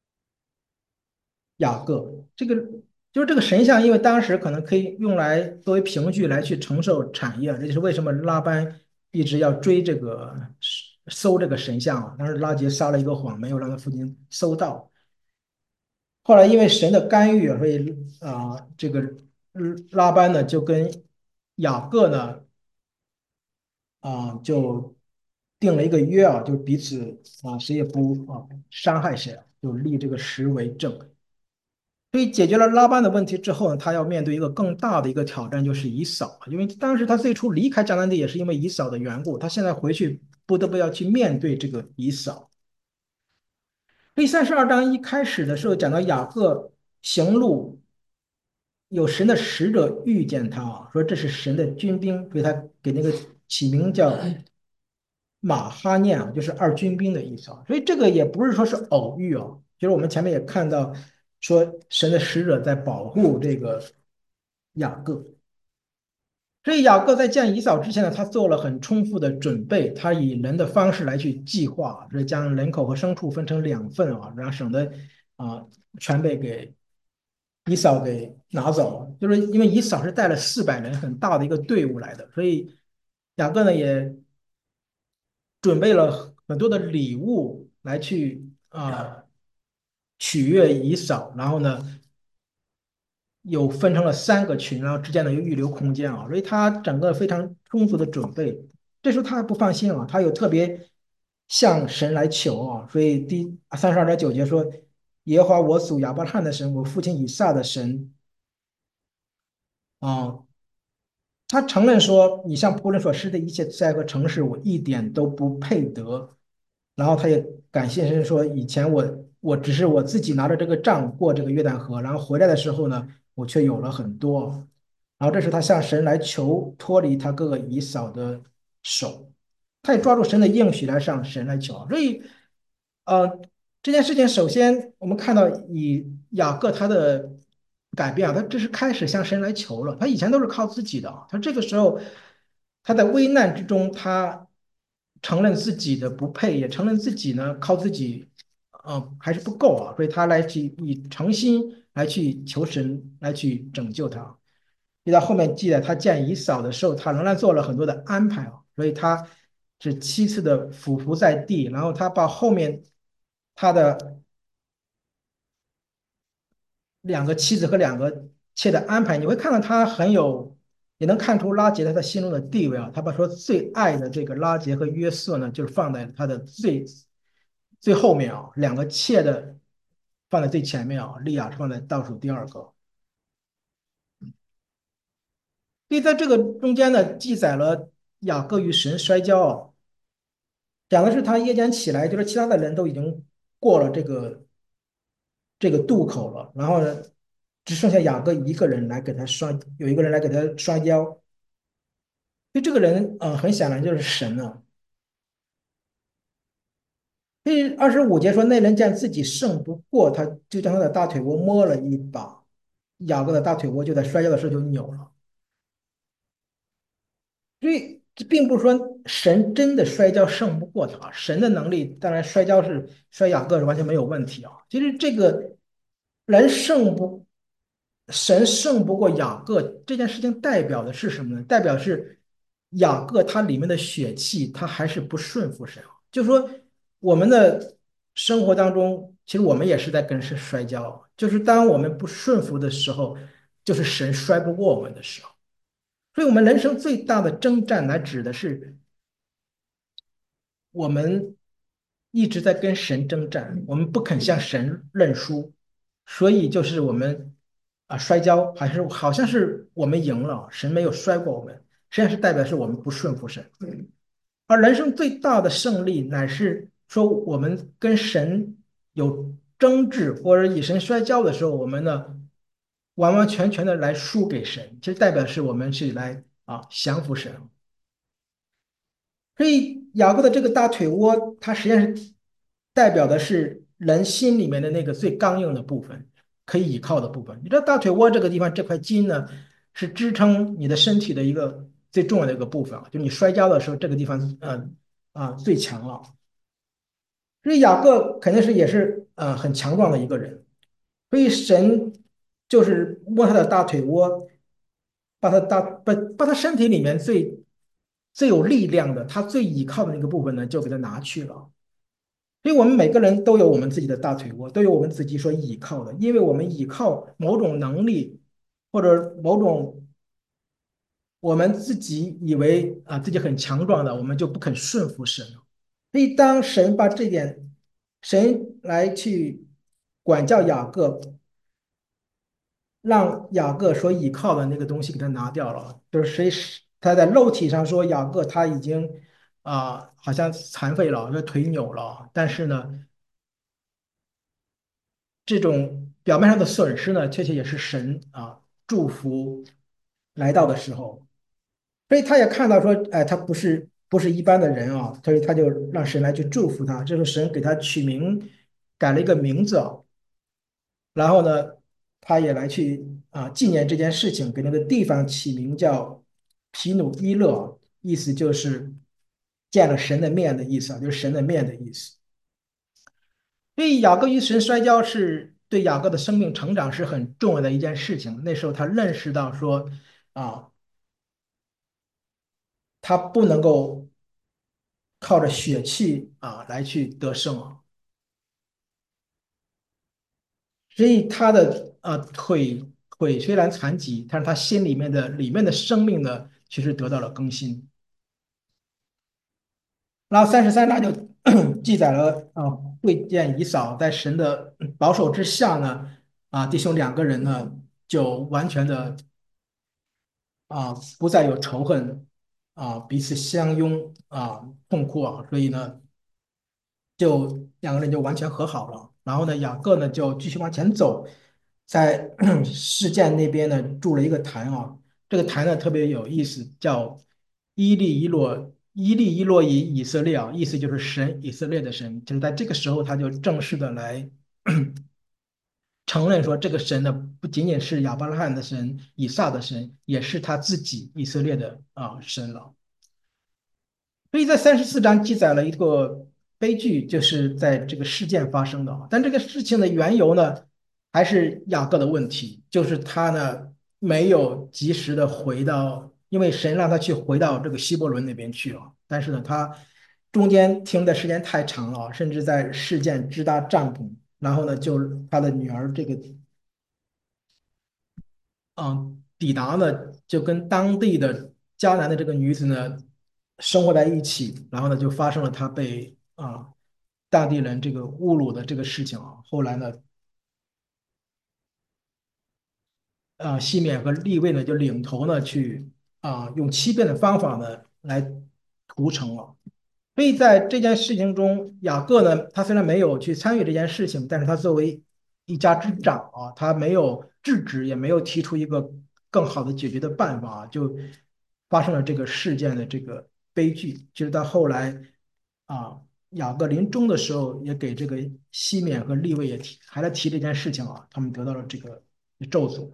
雅各。这个就是这个神像，因为当时可能可以用来作为凭据来去承受产业，这就是为什么拉班一直要追这个搜这个神像啊。当时拉结撒了一个谎，没有让他父亲搜到。后来因为神的干预啊，所以啊，这个嗯拉班呢就跟雅各呢啊就定了一个约啊，就是彼此啊谁也不啊伤害谁啊，就立这个十为证。所以解决了拉班的问题之后呢，他要面对一个更大的一个挑战，就是以扫。因为当时他最初离开迦南地也是因为以扫的缘故，他现在回去不得不要去面对这个以扫。第三十二章一开始的时候讲到雅各行路，有神的使者遇见他啊，说这是神的军兵，所以他给那个起名叫马哈念啊，就是二军兵的意思啊。所以这个也不是说是偶遇啊，就是我们前面也看到说神的使者在保护这个雅各。所以雅各在见以扫之前呢，他做了很充分的准备，他以人的方式来去计划，是将人口和牲畜分成两份啊，然后省得啊全被给以扫给拿走了。就是因为以扫是带了四百人很大的一个队伍来的，所以雅各呢也准备了很多的礼物来去啊取悦以扫，然后呢又分成了三个群，然后之间呢又预留空间啊，所以他整个非常充足的准备。这时候他还不放心啊，他有特别向神来求啊，所以第三十二点九节说：耶和华我祖亚伯拉罕的神，我父亲以撒的神啊，他承认说，你向仆人所施的一切灾和城市，我一点都不配得。然后他也感谢神说，以前我我只是我自己拿着这个杖过这个约旦河，然后回来的时候呢，我却有了很多。然后这时他向神来求脱离他哥哥以扫的手，他也抓住神的应许来向神来求。所以，呃，这件事情首先我们看到以雅各他的改变啊，他这是开始向神来求了。他以前都是靠自己的啊，他这个时候他在危难之中，他承认自己的不配，也承认自己呢靠自己，呃，还是不够啊，所以他来去以诚心来去求神来去拯救他。直到后面记得他见以扫的时候，他仍然做了很多的安排啊，所以他是七次的俯伏在地，然后他把后面他的两个妻子和两个妾的安排，你会看到他很有，也能看出拉结在他心中的地位啊。他把说最爱的这个拉结和约瑟呢，就是放在他的最最后面啊，两个妾的放在最前面啊，利亚是放在倒数第二个。所以在这个中间呢，记载了雅各与神摔跤啊，讲的是他夜间起来，就是其他的人都已经过了这个这个渡口了，然后呢，只剩下雅各一个人来给他摔，有一个人来给他摔跤。所以这个人，呃，很显然就是神啊。第二十五节说，那人见自己胜不过他，就将他的大腿窝摸了一把，雅各的大腿窝就在摔跤的时候就扭了。所以这并不是说神真的摔跤胜不过他，神的能力当然摔跤是摔雅各是完全没有问题啊。其实这个人胜不神胜不过雅各这件事情代表的是什么呢？代表是雅各他里面的血气他还是不顺服神啊。就说我们的生活当中，其实我们也是在跟神摔跤，就是当我们不顺服的时候，就是神摔不过我们的时候。所以，我们人生最大的征战，来指的是我们一直在跟神征战，我们不肯向神认输，所以就是我们啊摔跤，还是好像是我们赢了，神没有摔过我们，实际上是代表是我们不顺服神。而人生最大的胜利，乃是说我们跟神有争执或者以神摔跤的时候，我们呢完完全全的来输给神，其实代表是我们是来啊降服神。所以雅各的这个大腿窝，它实际上是代表的是人心里面的那个最刚硬的部分，可以倚靠的部分。你知道大腿窝这个地方这块筋呢，是支撑你的身体的一个最重要的一个部分啊，就你摔跤的时候，这个地方嗯啊、呃最强了。所以雅各肯定是也是呃很强壮的一个人，所以神就是摸他的大腿窝，把他大把把他身体里面最最有力量的，他最倚靠的那个部分呢，就给他拿去了。所以我们每个人都有我们自己的大腿窝，都有我们自己所倚靠的，因为我们倚靠某种能力或者某种我们自己以为啊自己很强壮的，我们就不肯顺服神了。所以当神把这点，神来去管教雅各，让雅各所倚靠的那个东西给他拿掉了，就是谁他在肉体上说雅各他已经啊、好像残废了，这腿扭了，但是呢，这种表面上的损失呢，确实也是神啊祝福来到的时候，所以他也看到说，哎，他不是。 不是一般的人啊，所以他就让神来去祝福他。这个神给他取名，改了一个名字啊，然后呢，他也来去啊纪念这件事情，给那个地方起名叫皮努伊勒，意思就是见了神的面的意思啊，就是神的面的意思。所以雅各与神摔跤是对雅各的生命成长是很重要的一件事情。那时候他认识到说啊，他不能够靠着血气啊来去得胜啊，所以他的啊腿腿虽然残疾，但是他心里面的里面的生命呢，其实得到了更新。然后三十三章就记载了啊，会见以扫在神的保守之下呢，啊，弟兄两个人呢就完全的啊不再有仇恨啊，彼此相拥啊，痛哭啊，所以呢，就两个人就完全和好了。然后呢，雅各呢就继续往前走，在事件那边呢筑了一个坛啊，这个坛呢特别有意思，叫伊利伊洛伊利伊洛伊以色列啊，意思就是神以色列的神。就是在这个时候，他就正式的来承认说，这个神呢不仅仅是亚伯拉罕的神、以撒的神，也是他自己以色列的啊神了。所以在三十四章记载了一个悲剧，就是在这个事件发生的啊。但这个事情的缘由呢，还是雅各的问题，就是他呢没有及时的回到，因为神让他去回到这个希伯伦那边去了，但是呢，他中间停的时间太长了，甚至在事件支搭帐篷，然后呢，就他的女儿这个嗯，抵达呢，就跟当地的迦南的这个女子呢生活在一起，然后呢就发生了她被啊当地人这个侮辱的这个事情啊。后来呢，啊西缅和利未呢就领头呢去啊用欺骗的方法呢来屠城了。所以在这件事情中，雅各呢，他虽然没有去参与这件事情，但是他作为一家之长啊，他没有制止，也没有提出一个更好的解决的办法，就发生了这个事件的这个悲剧。就是到后来啊，雅各临终的时候，也给这个西缅和利未也提，还在提这件事情啊，他们得到了这个咒诅。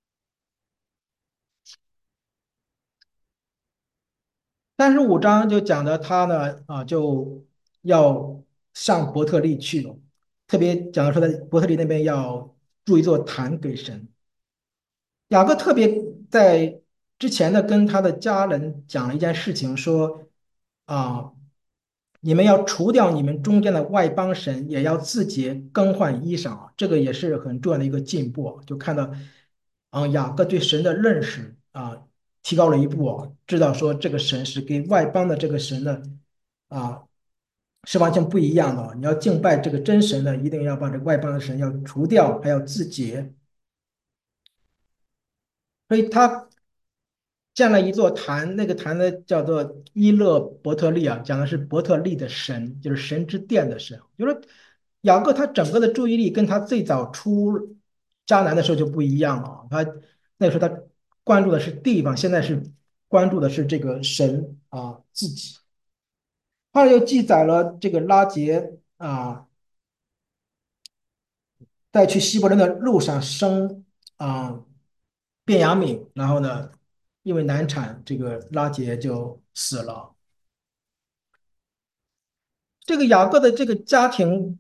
三十五章就讲的他呢啊就要上伯特利去了，特别讲的说在伯特利那边要筑一座坛给神。雅各特别在之前呢跟他的家人讲了一件事情，说啊，你们要除掉你们中间的外邦神，也要自洁更换衣裳啊，这个也是很重要的一个进步啊，就看到啊雅各对神的认识啊提高了一步啊，知道说这个神是跟外邦的这个神呢啊是完全不一样的啊，你要敬拜这个真神呢，一定要把这外邦的神要除掉，还要自洁。所以他建了一座坛，那个坛呢叫做伊勒伯特利啊，讲的是伯特利的神，就是神之殿的神。就是雅各他整个的注意力跟他最早出迦南的时候就不一样了啊，他那个时候他关注的是地方，现在是关注的是这个神啊自己。后来又记载了这个拉结啊，在去希伯伦的路上生啊便雅悯，然后呢，因为难产，这个拉结就死了。这个雅各的这个家庭，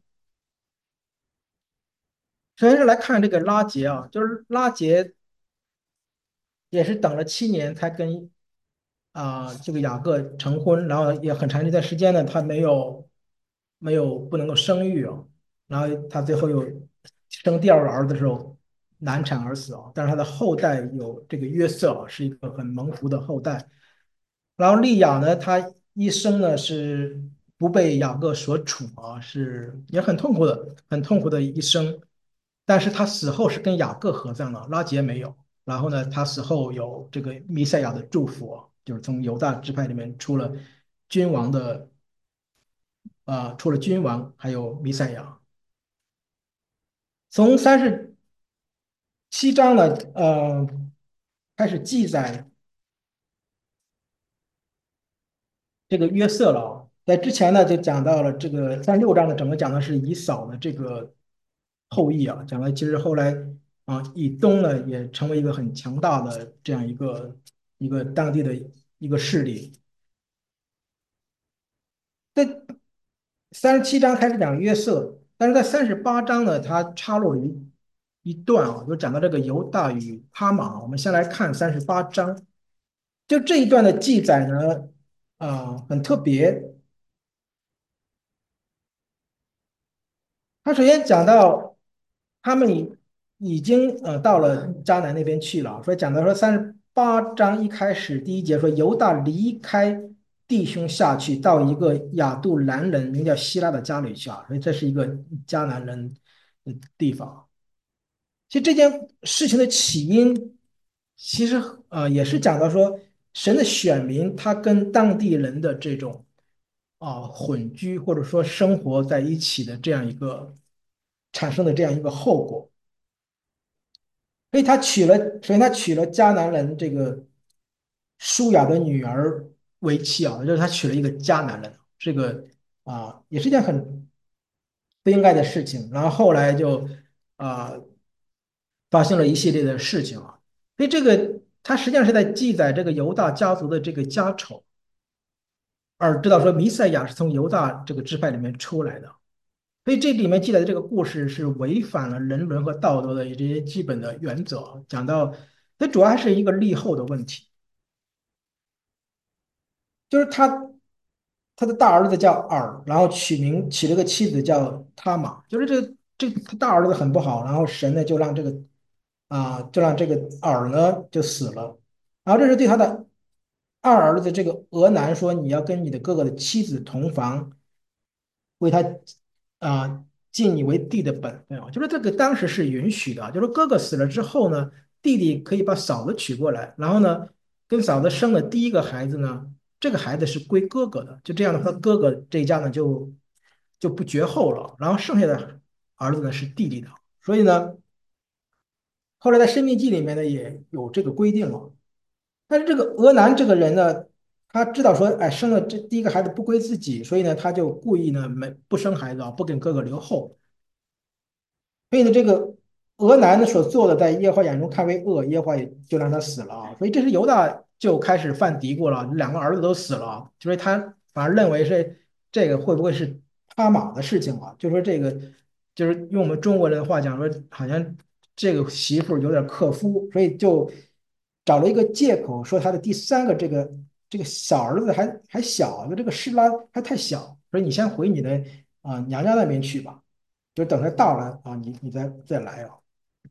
首先是来看这个拉结啊，就是拉结也是等了七年才跟啊、这个雅各成婚，然后也很长一段时间呢，他没有没有不能够生育啊，然后他最后又生第二个儿子的时候难产而死啊，但是他的后代有这个约瑟啊，是一个很蒙福的后代。然后利亚呢，他一生呢是不被雅各所处啊，是也很痛苦的，很痛苦的一生。但是他死后是跟雅各合葬了，拉结没有。然后呢，他死后有这个弥赛亚的祝福啊，就是从犹大支派里面出了君王的啊、出了君王，还有弥赛亚。从三十七章呢，呃，开始记载这个约瑟了啊。在之前呢，就讲到了这个三十六章呢，整个讲的是以扫的这个后裔啊，讲了其实后来啊，以东呢也成为一个很强大的这样一个一个当地的一个势力。在三十七章开始讲约瑟，但是在三十八章呢，它插入了一一段啊，就讲到这个犹大与哈马。我们先来看三十八章，就这一段的记载呢，啊、很特别。他首先讲到他们已已经呃到了迦南那边去了，所以讲到说三十八章一开始第一节说犹大离开弟兄下去到一个亚杜兰人名叫希拉的家里去啊，所以这是一个迦南人的地方。其实这件事情的起因，其实呃也是讲到说神的选民他跟当地人的这种啊、混居或者说生活在一起的这样一个产生的这样一个后果。所以他娶了，所以他娶了迦南人这个舒雅的女儿为妻啊，就是他娶了一个迦南人，这个啊也是一件很不应该的事情。然后后来就啊发生了一系列的事情啊，所以这个他实际上是在记载这个犹大家族的这个家丑，而知道说弥赛亚是从犹大这个支派里面出来的。所以这里面记载的这个故事是违反了人伦和道德的这些基本的原则，讲到它主要还是一个立后的问题，就是他他的大儿子叫尔，然后取名起了个妻子叫他玛，就是这个这个他大儿子很不好，然后神呢就让这个啊就让这个尔呢就死了，然后这是对他的二儿子这个俄南说你要跟你的哥哥的妻子同房，为他啊、尽你为弟的本分啊，就是这个当时是允许的啊，就是哥哥死了之后呢，弟弟可以把嫂子娶过来，然后呢，跟嫂子生的第一个孩子呢，这个孩子是归哥哥的，就这样的话，哥哥这一家呢就就不绝后了，然后剩下的儿子呢是弟弟的，所以呢，后来在《申命记》里面呢也有这个规定了。但是这个俄南这个人呢，他知道说，哎，生了这第一个孩子不归自己，所以呢，他就故意呢没不生孩子啊，不给哥哥留后。所以呢，这个俄南呢所做的，在耶和华眼中看为恶，耶和华也就让他死了啊。所以这是犹大就开始犯嘀咕了，两个儿子都死了，所以他反而认为是这个会不会是他玛的事情啊？就说这个就是用我们中国人的话讲说，好像这个媳妇有点克夫，所以就找了一个借口说他的第三个这个这个小儿子还还小，就这个施拉还太小，所以你先回你的啊、娘家那边去吧。就等他到了啊，你你再再来啊。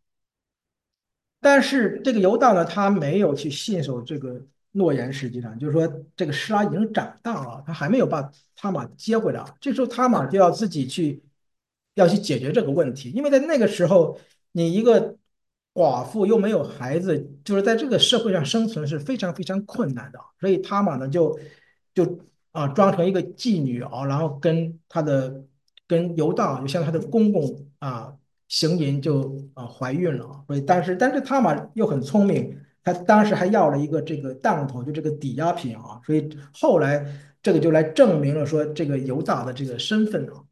但是这个犹大呢，他没有去信守这个诺言，实际上就是说，这个施拉已经长大了，他还没有把他玛接回来，这时候他玛就要自己去要去解决这个问题，因为在那个时候，你一个寡妇又没有孩子，就是在这个社会上生存是非常非常困难的，所以他玛呢就就啊装成一个妓女啊，然后跟他的跟犹大就像他的公公啊行淫就啊怀孕了，所以当时但是他玛又很聪明，他当时还要了一个这个当头，就这个抵押品啊，所以后来这个就来证明了说这个犹大的这个身份啊。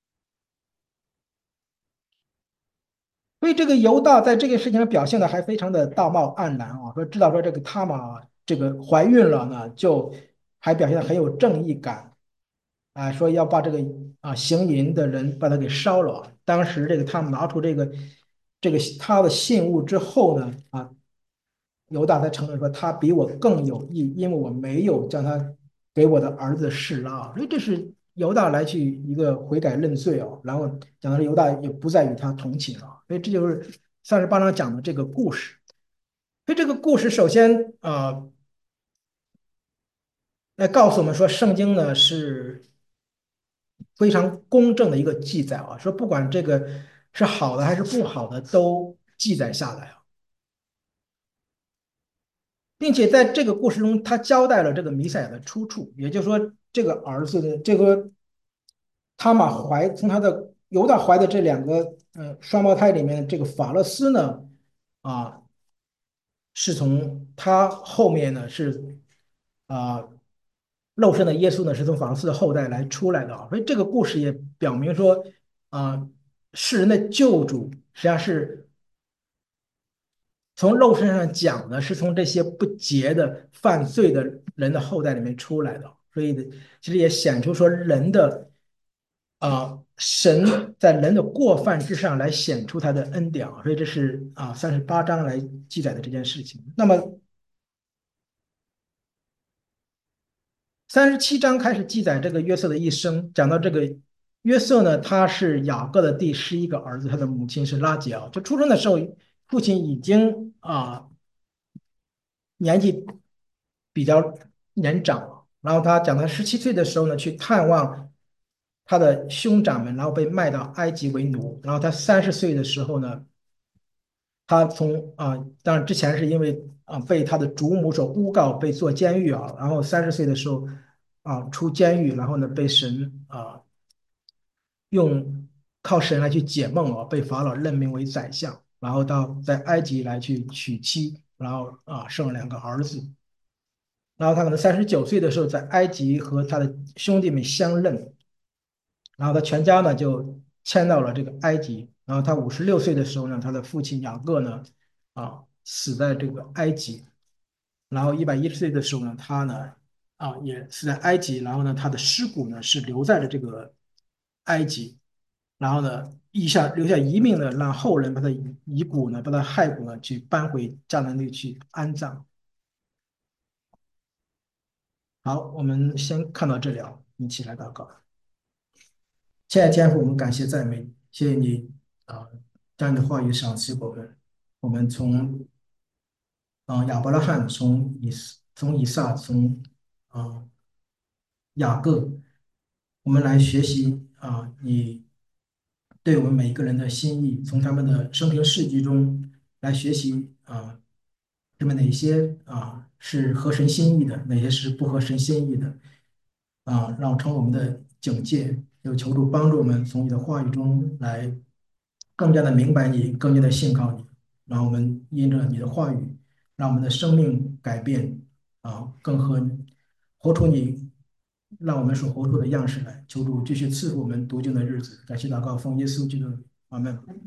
所以这个犹大在这个事情上表现的还非常的道貌岸然啊，说知道说这个他玛这个怀孕了呢，就还表现的很有正义感啊，说要把这个啊行淫的人把他给烧了。当时这个他们拿出这个这个他的信物之后呢，啊，犹大才承认说他比我更有义，因为我没有将他给我的儿子示拉，所以这是犹大来去一个悔改认罪哦，然后讲的是犹大也不再与他同寝了，所以这就是三十八章讲的这个故事。所以这个故事首先啊、呃来告诉我们说，圣经呢是非常公正的一个记载啊，说不管这个是好的还是不好的，都记载下来啊，并且在这个故事中，他交代了这个弥赛亚的出处，也就是说，这个儿子的这个他玛怀从他的犹大怀的这两个呃双胞胎里面，这个法勒斯呢啊是从他后面呢是啊肉身的耶稣呢是从房四的后代来出来的啊，所以这个故事也表明说，啊、世人的救主实际上是从肉身上讲呢，是从这些不洁的犯罪的人的后代里面出来的，所以其实也显出说人的啊、呃神在人的过犯之上来显出他的恩典啊，所以这是啊三十八章来记载的这件事情。那么三十七章开始记载这个约瑟的一生，讲到这个约瑟呢，他是雅各的第十一个儿子，他的母亲是拉结啊。就出生的时候，父亲已经啊、年纪比较年长了，然后他讲他十七岁的时候呢，去探望他的兄长们，然后被卖到埃及为奴，然后他三十岁的时候呢，他从啊，当然之前是因为啊被他的主母所诬告，被做监狱啊，然后三十岁的时候啊出监狱，然后呢被神啊用靠神来去解梦啊，被法老任命为宰相，然后到在埃及来去娶妻，然后啊生了两个儿子，然后他可能三十九岁的时候在埃及和他的兄弟们相认，然后他全家呢就迁到了这个埃及。然后他五十六岁的时候呢，他的父亲雅各呢，啊死在这个埃及。然后一百一十岁的时候呢，他呢啊也死在埃及。然后呢，他的尸骨呢是留在了这个埃及。然后呢，遗下留下遗命呢，让后人把他遗遗骨呢，把他骸骨呢去搬回迦南地去安葬。好，我们先看到这里啊，一起来祷告。亲爱的天父，我们感谢赞美你，谢谢你啊，将你的话语赏赐给我们。我们从啊亚伯拉罕，从以从以撒，从啊雅各，我们来学习啊你对我们每一个人的心意，从他们的生平事迹中来学习啊，他们哪些啊是合神心意的，哪些是不合神心意的。啊，让成我们的警戒，有求助帮助我们从你的话语中来更加的明白你，更加的信靠你，让我们因着你的话语，让我们的生命改变啊，更和活出你让我们所活出的样式来。求主继续赐福我们读经的日子，感谢祷告，奉耶稣基督的名，阿门。